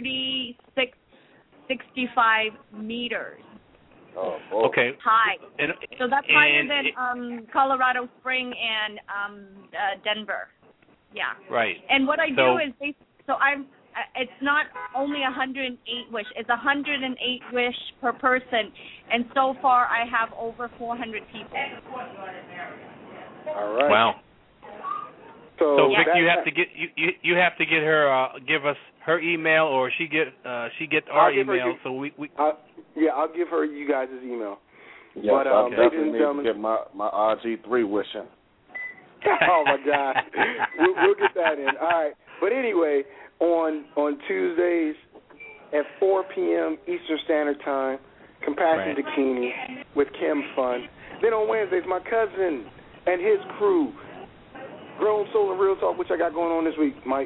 65 meters. Oh, boy. Okay. High. So that's higher than Colorado Spring and Denver. Yeah. Right. And what I do is it's not only 108 wish, it's 108 wish per person, and so far I have over 400 people. All right. Wow. So Vic, you have to get you have to get her give us her email, or she get our email. So we I'll give her you guys' email. Yeah, but I definitely need to get my RG3 wishing. Oh my God, we'll get that in. All right, but anyway, on Tuesdays at 4 p.m. Eastern Standard Time, Compassion Bikini with Kim Fun. Then on Wednesdays, my cousin and his crew, Grown Soul and Real Talk, which I got going on this week, Mike.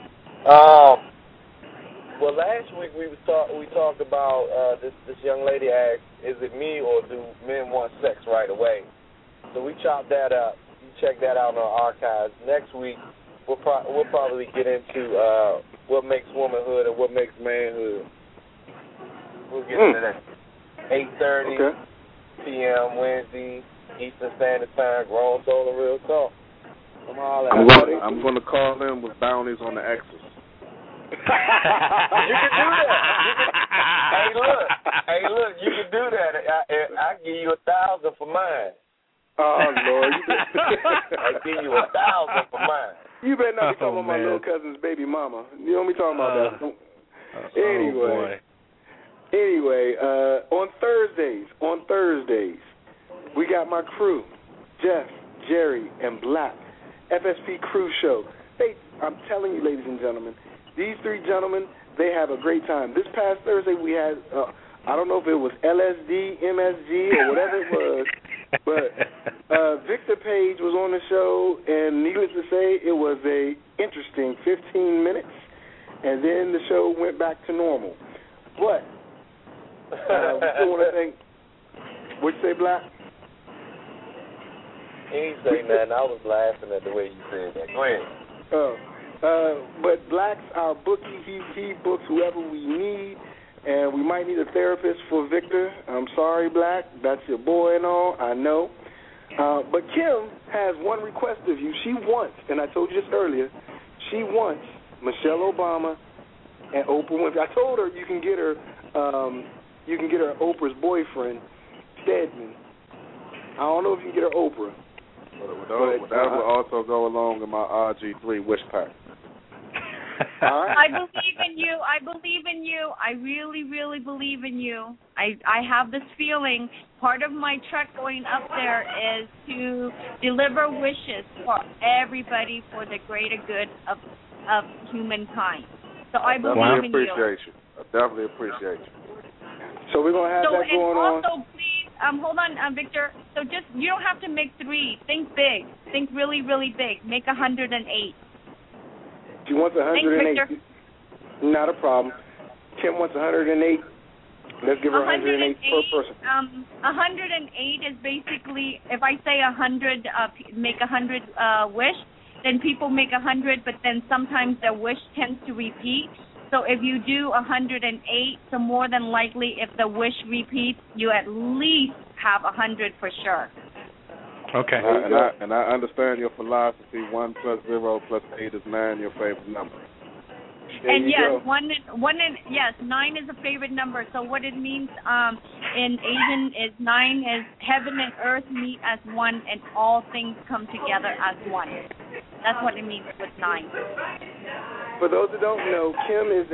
Well, last week we talked about this young lady asked, is it me or do men want sex right away? So we chopped that up. You check that out in our archives. Next week we'll probably get into what makes womanhood and what makes manhood. We'll get into that. 8:30 p.m. Wednesday, Eastern Standard Time, Grown Soul and Real Talk. I'm going to call in with bounties on the X's. You can do that. Hey, look, you can do that. I give you 1,000 for mine. Oh Lord, I give you 1,000 for mine. You better not be talking about my little cousin's baby mama. You don't be talking about that. Anyway, on Thursdays, we got my crew, Jeff, Jerry, and Black, FSP Crew Show. I'm telling you, ladies and gentlemen, these three gentlemen, they have a great time. This past Thursday, we had, I don't know if it was LSD, MSG, or whatever it was, but Victor Page was on the show, and needless to say, it was a interesting 15 minutes, and then the show went back to normal. But we still want to thank, what'd you say, Black? He ain't say nothing. I was laughing at the way you said that. Go ahead. But Black's our bookie. He books whoever we need, and we might need a therapist for Victor. I'm sorry, Black. That's your boy and all. I know. But Kim has one request of you. She wants, and I told you this earlier, she wants Michelle Obama and Oprah Winfrey. I told her you can get her Oprah's boyfriend, Stedman. I don't know if you can get her Oprah. But that will also go along in my RG3 wish pack. I believe in you. I really, really believe in you. I have this feeling. Part of my trek going up there is to deliver wishes for everybody for the greater good of humankind. So I believe in you. I definitely appreciate you. So we're going to have that going on. And also, please, hold on, Victor. So just, you don't have to make 3. Think big. Think really, really big. Make 108. She wants 108. Thanks, Victor. Not a problem. Kim wants 108. Let's give her 108 per person. 108 is basically, if I say 100, make 100 wish, then people make 100, but then sometimes their wish tends to repeat. So if you do 108, so more than likely, if the wish repeats, you at least have 100 for sure. Okay. And I understand your philosophy. 1 + 0 + 8 is 9. Your favorite number. And yes, 9 is a favorite number. So what it means in Asian is 9 is heaven and earth meet as one, and all things come together as one. That's what it means with 9. For those that don't know, Kim is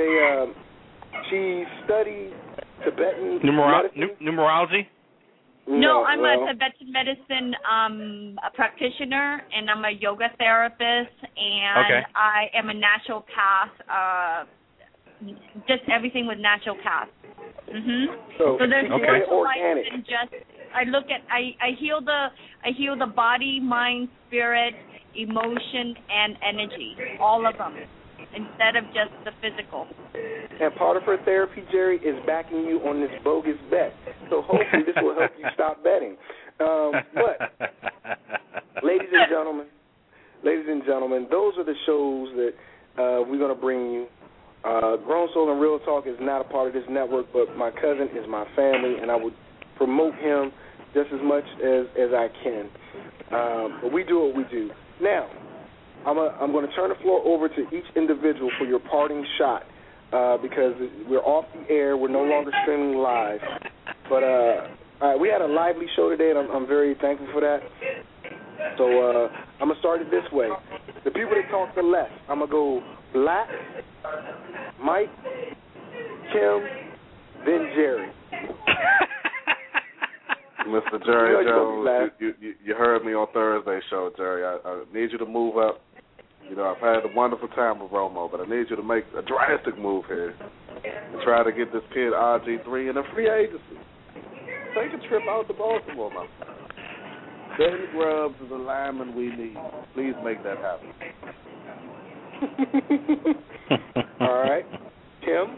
she studies Tibetan numerology. No, I'm a Tibetan medicine a practitioner, and I'm a yoga therapist, and I am a naturopath. Just everything with naturopath. So there's more to life than just. I heal the body, mind, spirit, emotion, and energy, all of them, instead of just the physical. And part of her therapy, Jerry, is backing you on this bogus bet. So hopefully this will help you stop betting. But, ladies and gentlemen, those are the shows that we're going to bring you. Grown Soul and Real Talk is not a part of this network, but my cousin is my family, and I would promote him just as much as I can. But we do what we do. Now, I'm going to turn the floor over to each individual for your parting shot because we're off the air. We're no longer streaming live. But we had a lively show today, and I'm very thankful for that. So I'm going to start it this way. The people that talk the less. I'm going to go Black, Mike, Kim, then Jerry. Mr. Jerry Jones, you heard me on Thursday's show, Jerry. I need you to move up. You know, I've had a wonderful time with Romo, but I need you to make a drastic move here and try to get this kid RG3 in a free agency. Take a trip out to Baltimore, my friend. Ben Grubbs is the lineman we need. Please make that happen. All right. Kim?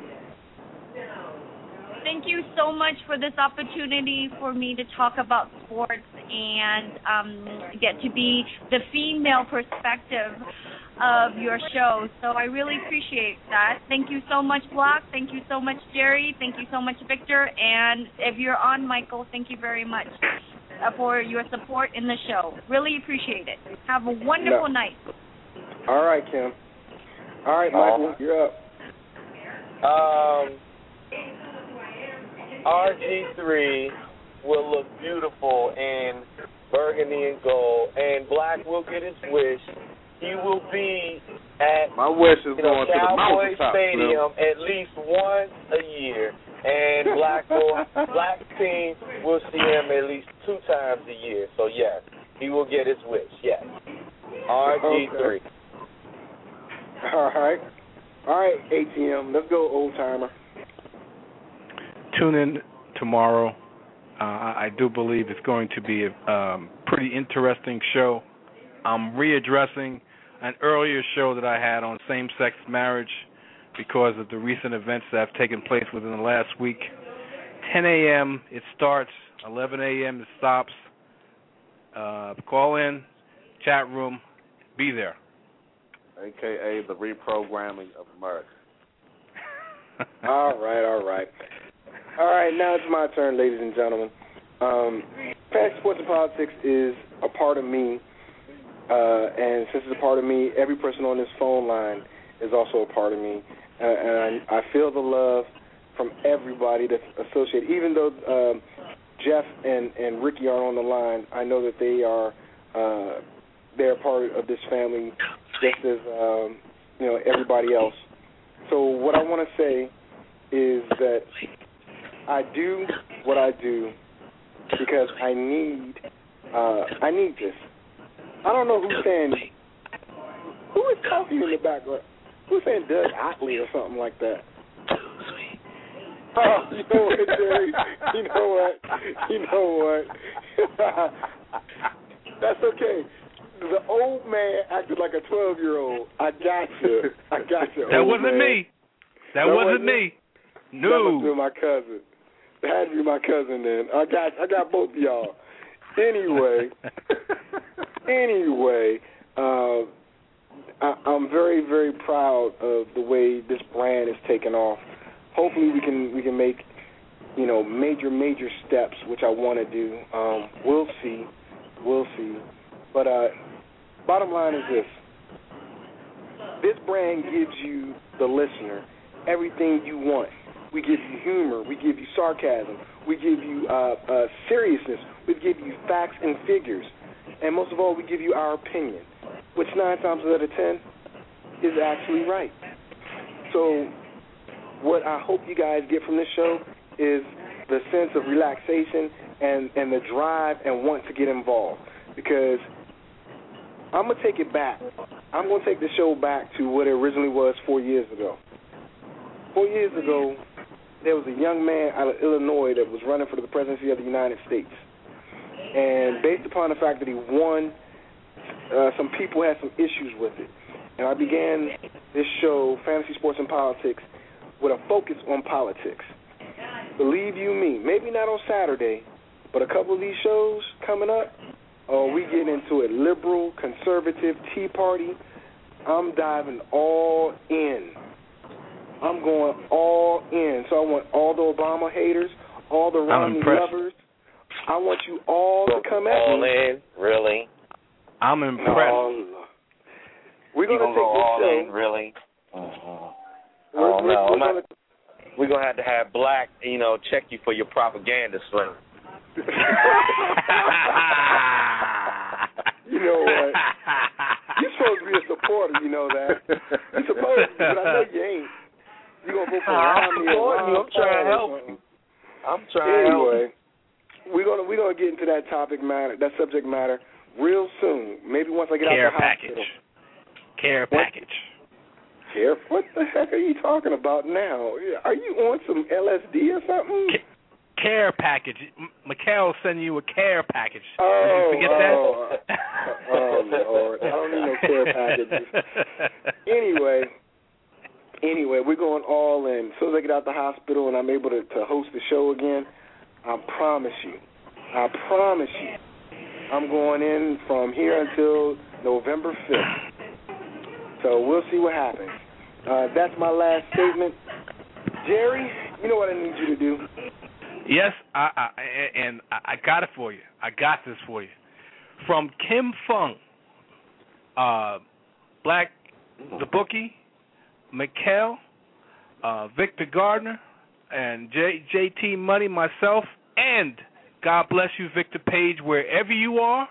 Thank you so much for this opportunity for me to talk about sports and get to be the female perspective of your show. So I really appreciate that. Thank you so much, Block. Thank you so much, Jerry. Thank you so much, Victor. And if you're on, Michael, thank you very much for your support in the show. Really appreciate it. Have a wonderful night. All right, Kim. All right, Michael, you're up. RG3 will look beautiful in burgundy and gold, and Black will get his wish. He will be at my wish is going to the Cowboy mountaintop, Stadium at least once a year, and Black team will see him at least 2 times a year. So yes, he will get his wish. Yes, RG3. Okay. All right, ATM. Let's go, old timer. Tune in tomorrow. I do believe it's going to be a pretty interesting show. I'm readdressing an earlier show that I had on same-sex marriage because of the recent events that have taken place within the last week. 10 a.m. it starts, 11 a.m. it stops. Call in, chat room, be there. AKA the reprogramming of America. All right. All right, now it's my turn, ladies and gentlemen. Fantasy Sports and Politics is a part of me, and since it's a part of me, every person on this phone line is also a part of me. And I feel the love from everybody that's associated. Even though Jeff and Ricky are on the line, I know that they're part of this family just as everybody else. So what I want to say is that I do what I do because I need this. I don't know who's saying. Who is talking in the background? Who's saying Doug Otley or something like that? Oh, you know what, Jerry? You know what? That's okay. The old man acted like a 12-year-old. I got you. That wasn't me. That wasn't me. No. That must be my cousin. It had to be my cousin then. I got both of y'all. Anyway, I'm very, very proud of the way this brand is taken off. Hopefully we can make, major steps, which I want to do. We'll see. But bottom line is this. This brand gives you, the listener, everything you want. We give you humor. We give you sarcasm. We give you seriousness. We give you facts and figures. And most of all, we give you our opinion, which 9 times out of 10 is actually right. So what I hope you guys get from this show is the sense of relaxation and the drive and want to get involved. Because I'm going to take it back. I'm going to take the show back to what it originally was 4 years ago. 4 years ago, there was a young man out of Illinois that was running for the presidency of the United States. And based upon the fact that he won, some people had some issues with it. And I began this show, Fantasy Sports and Politics, with a focus on politics. Believe you me, maybe not on Saturday, but a couple of these shows coming up, we get into it. Liberal, conservative, Tea Party. I'm diving all in. I'm going all in. So I want all the Obama haters, all the Romney lovers. I want you all to come at me. All in, really? I'm impressed. We're going to take go this all show. in, really? We're going to have Black, check you for your propaganda sling. You know what? You're supposed to be a supporter, I'm supporting you. I'm trying to help you. Anyway, we're gonna get into that subject matter real soon. Maybe once I get out the hospital. Care package. Care? What the heck are you talking about now? Are you on some LSD or something? Care package. Mikhail will send you a care package. Oh, Did you forget that? Oh, Lord. I don't need no care packages. Anyway, we're going all in. As soon as I get out the hospital and I'm able to host the show again, I promise you, I'm going in from here until November 5th. So we'll see what happens. That's my last statement. Jerry, you know what I need you to do. Yes, I got it for you. I got this for you. From Kim Fung, Black the Bookie, Mikhail, Victor Gardner, and JT Money, myself, and God bless you, Victor Page, wherever you are.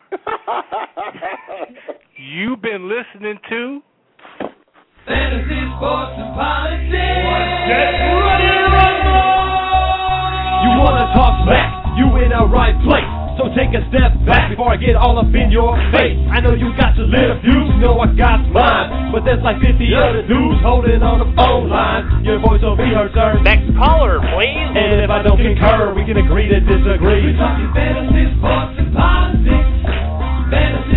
You've been listening to Fantasy, Sports, and Politics. Get ready to rumble! You wanna talk smack? You in the right place. So take a step back before I get all up in your face. I know you got your little views, you know I got mine, but there's like 50 other dudes holding on the phone line. Your voice will be heard, sir. Next caller, please. And if I don't concur, we can agree to disagree. We're talking fantasy, sports, and politics. Fantasy,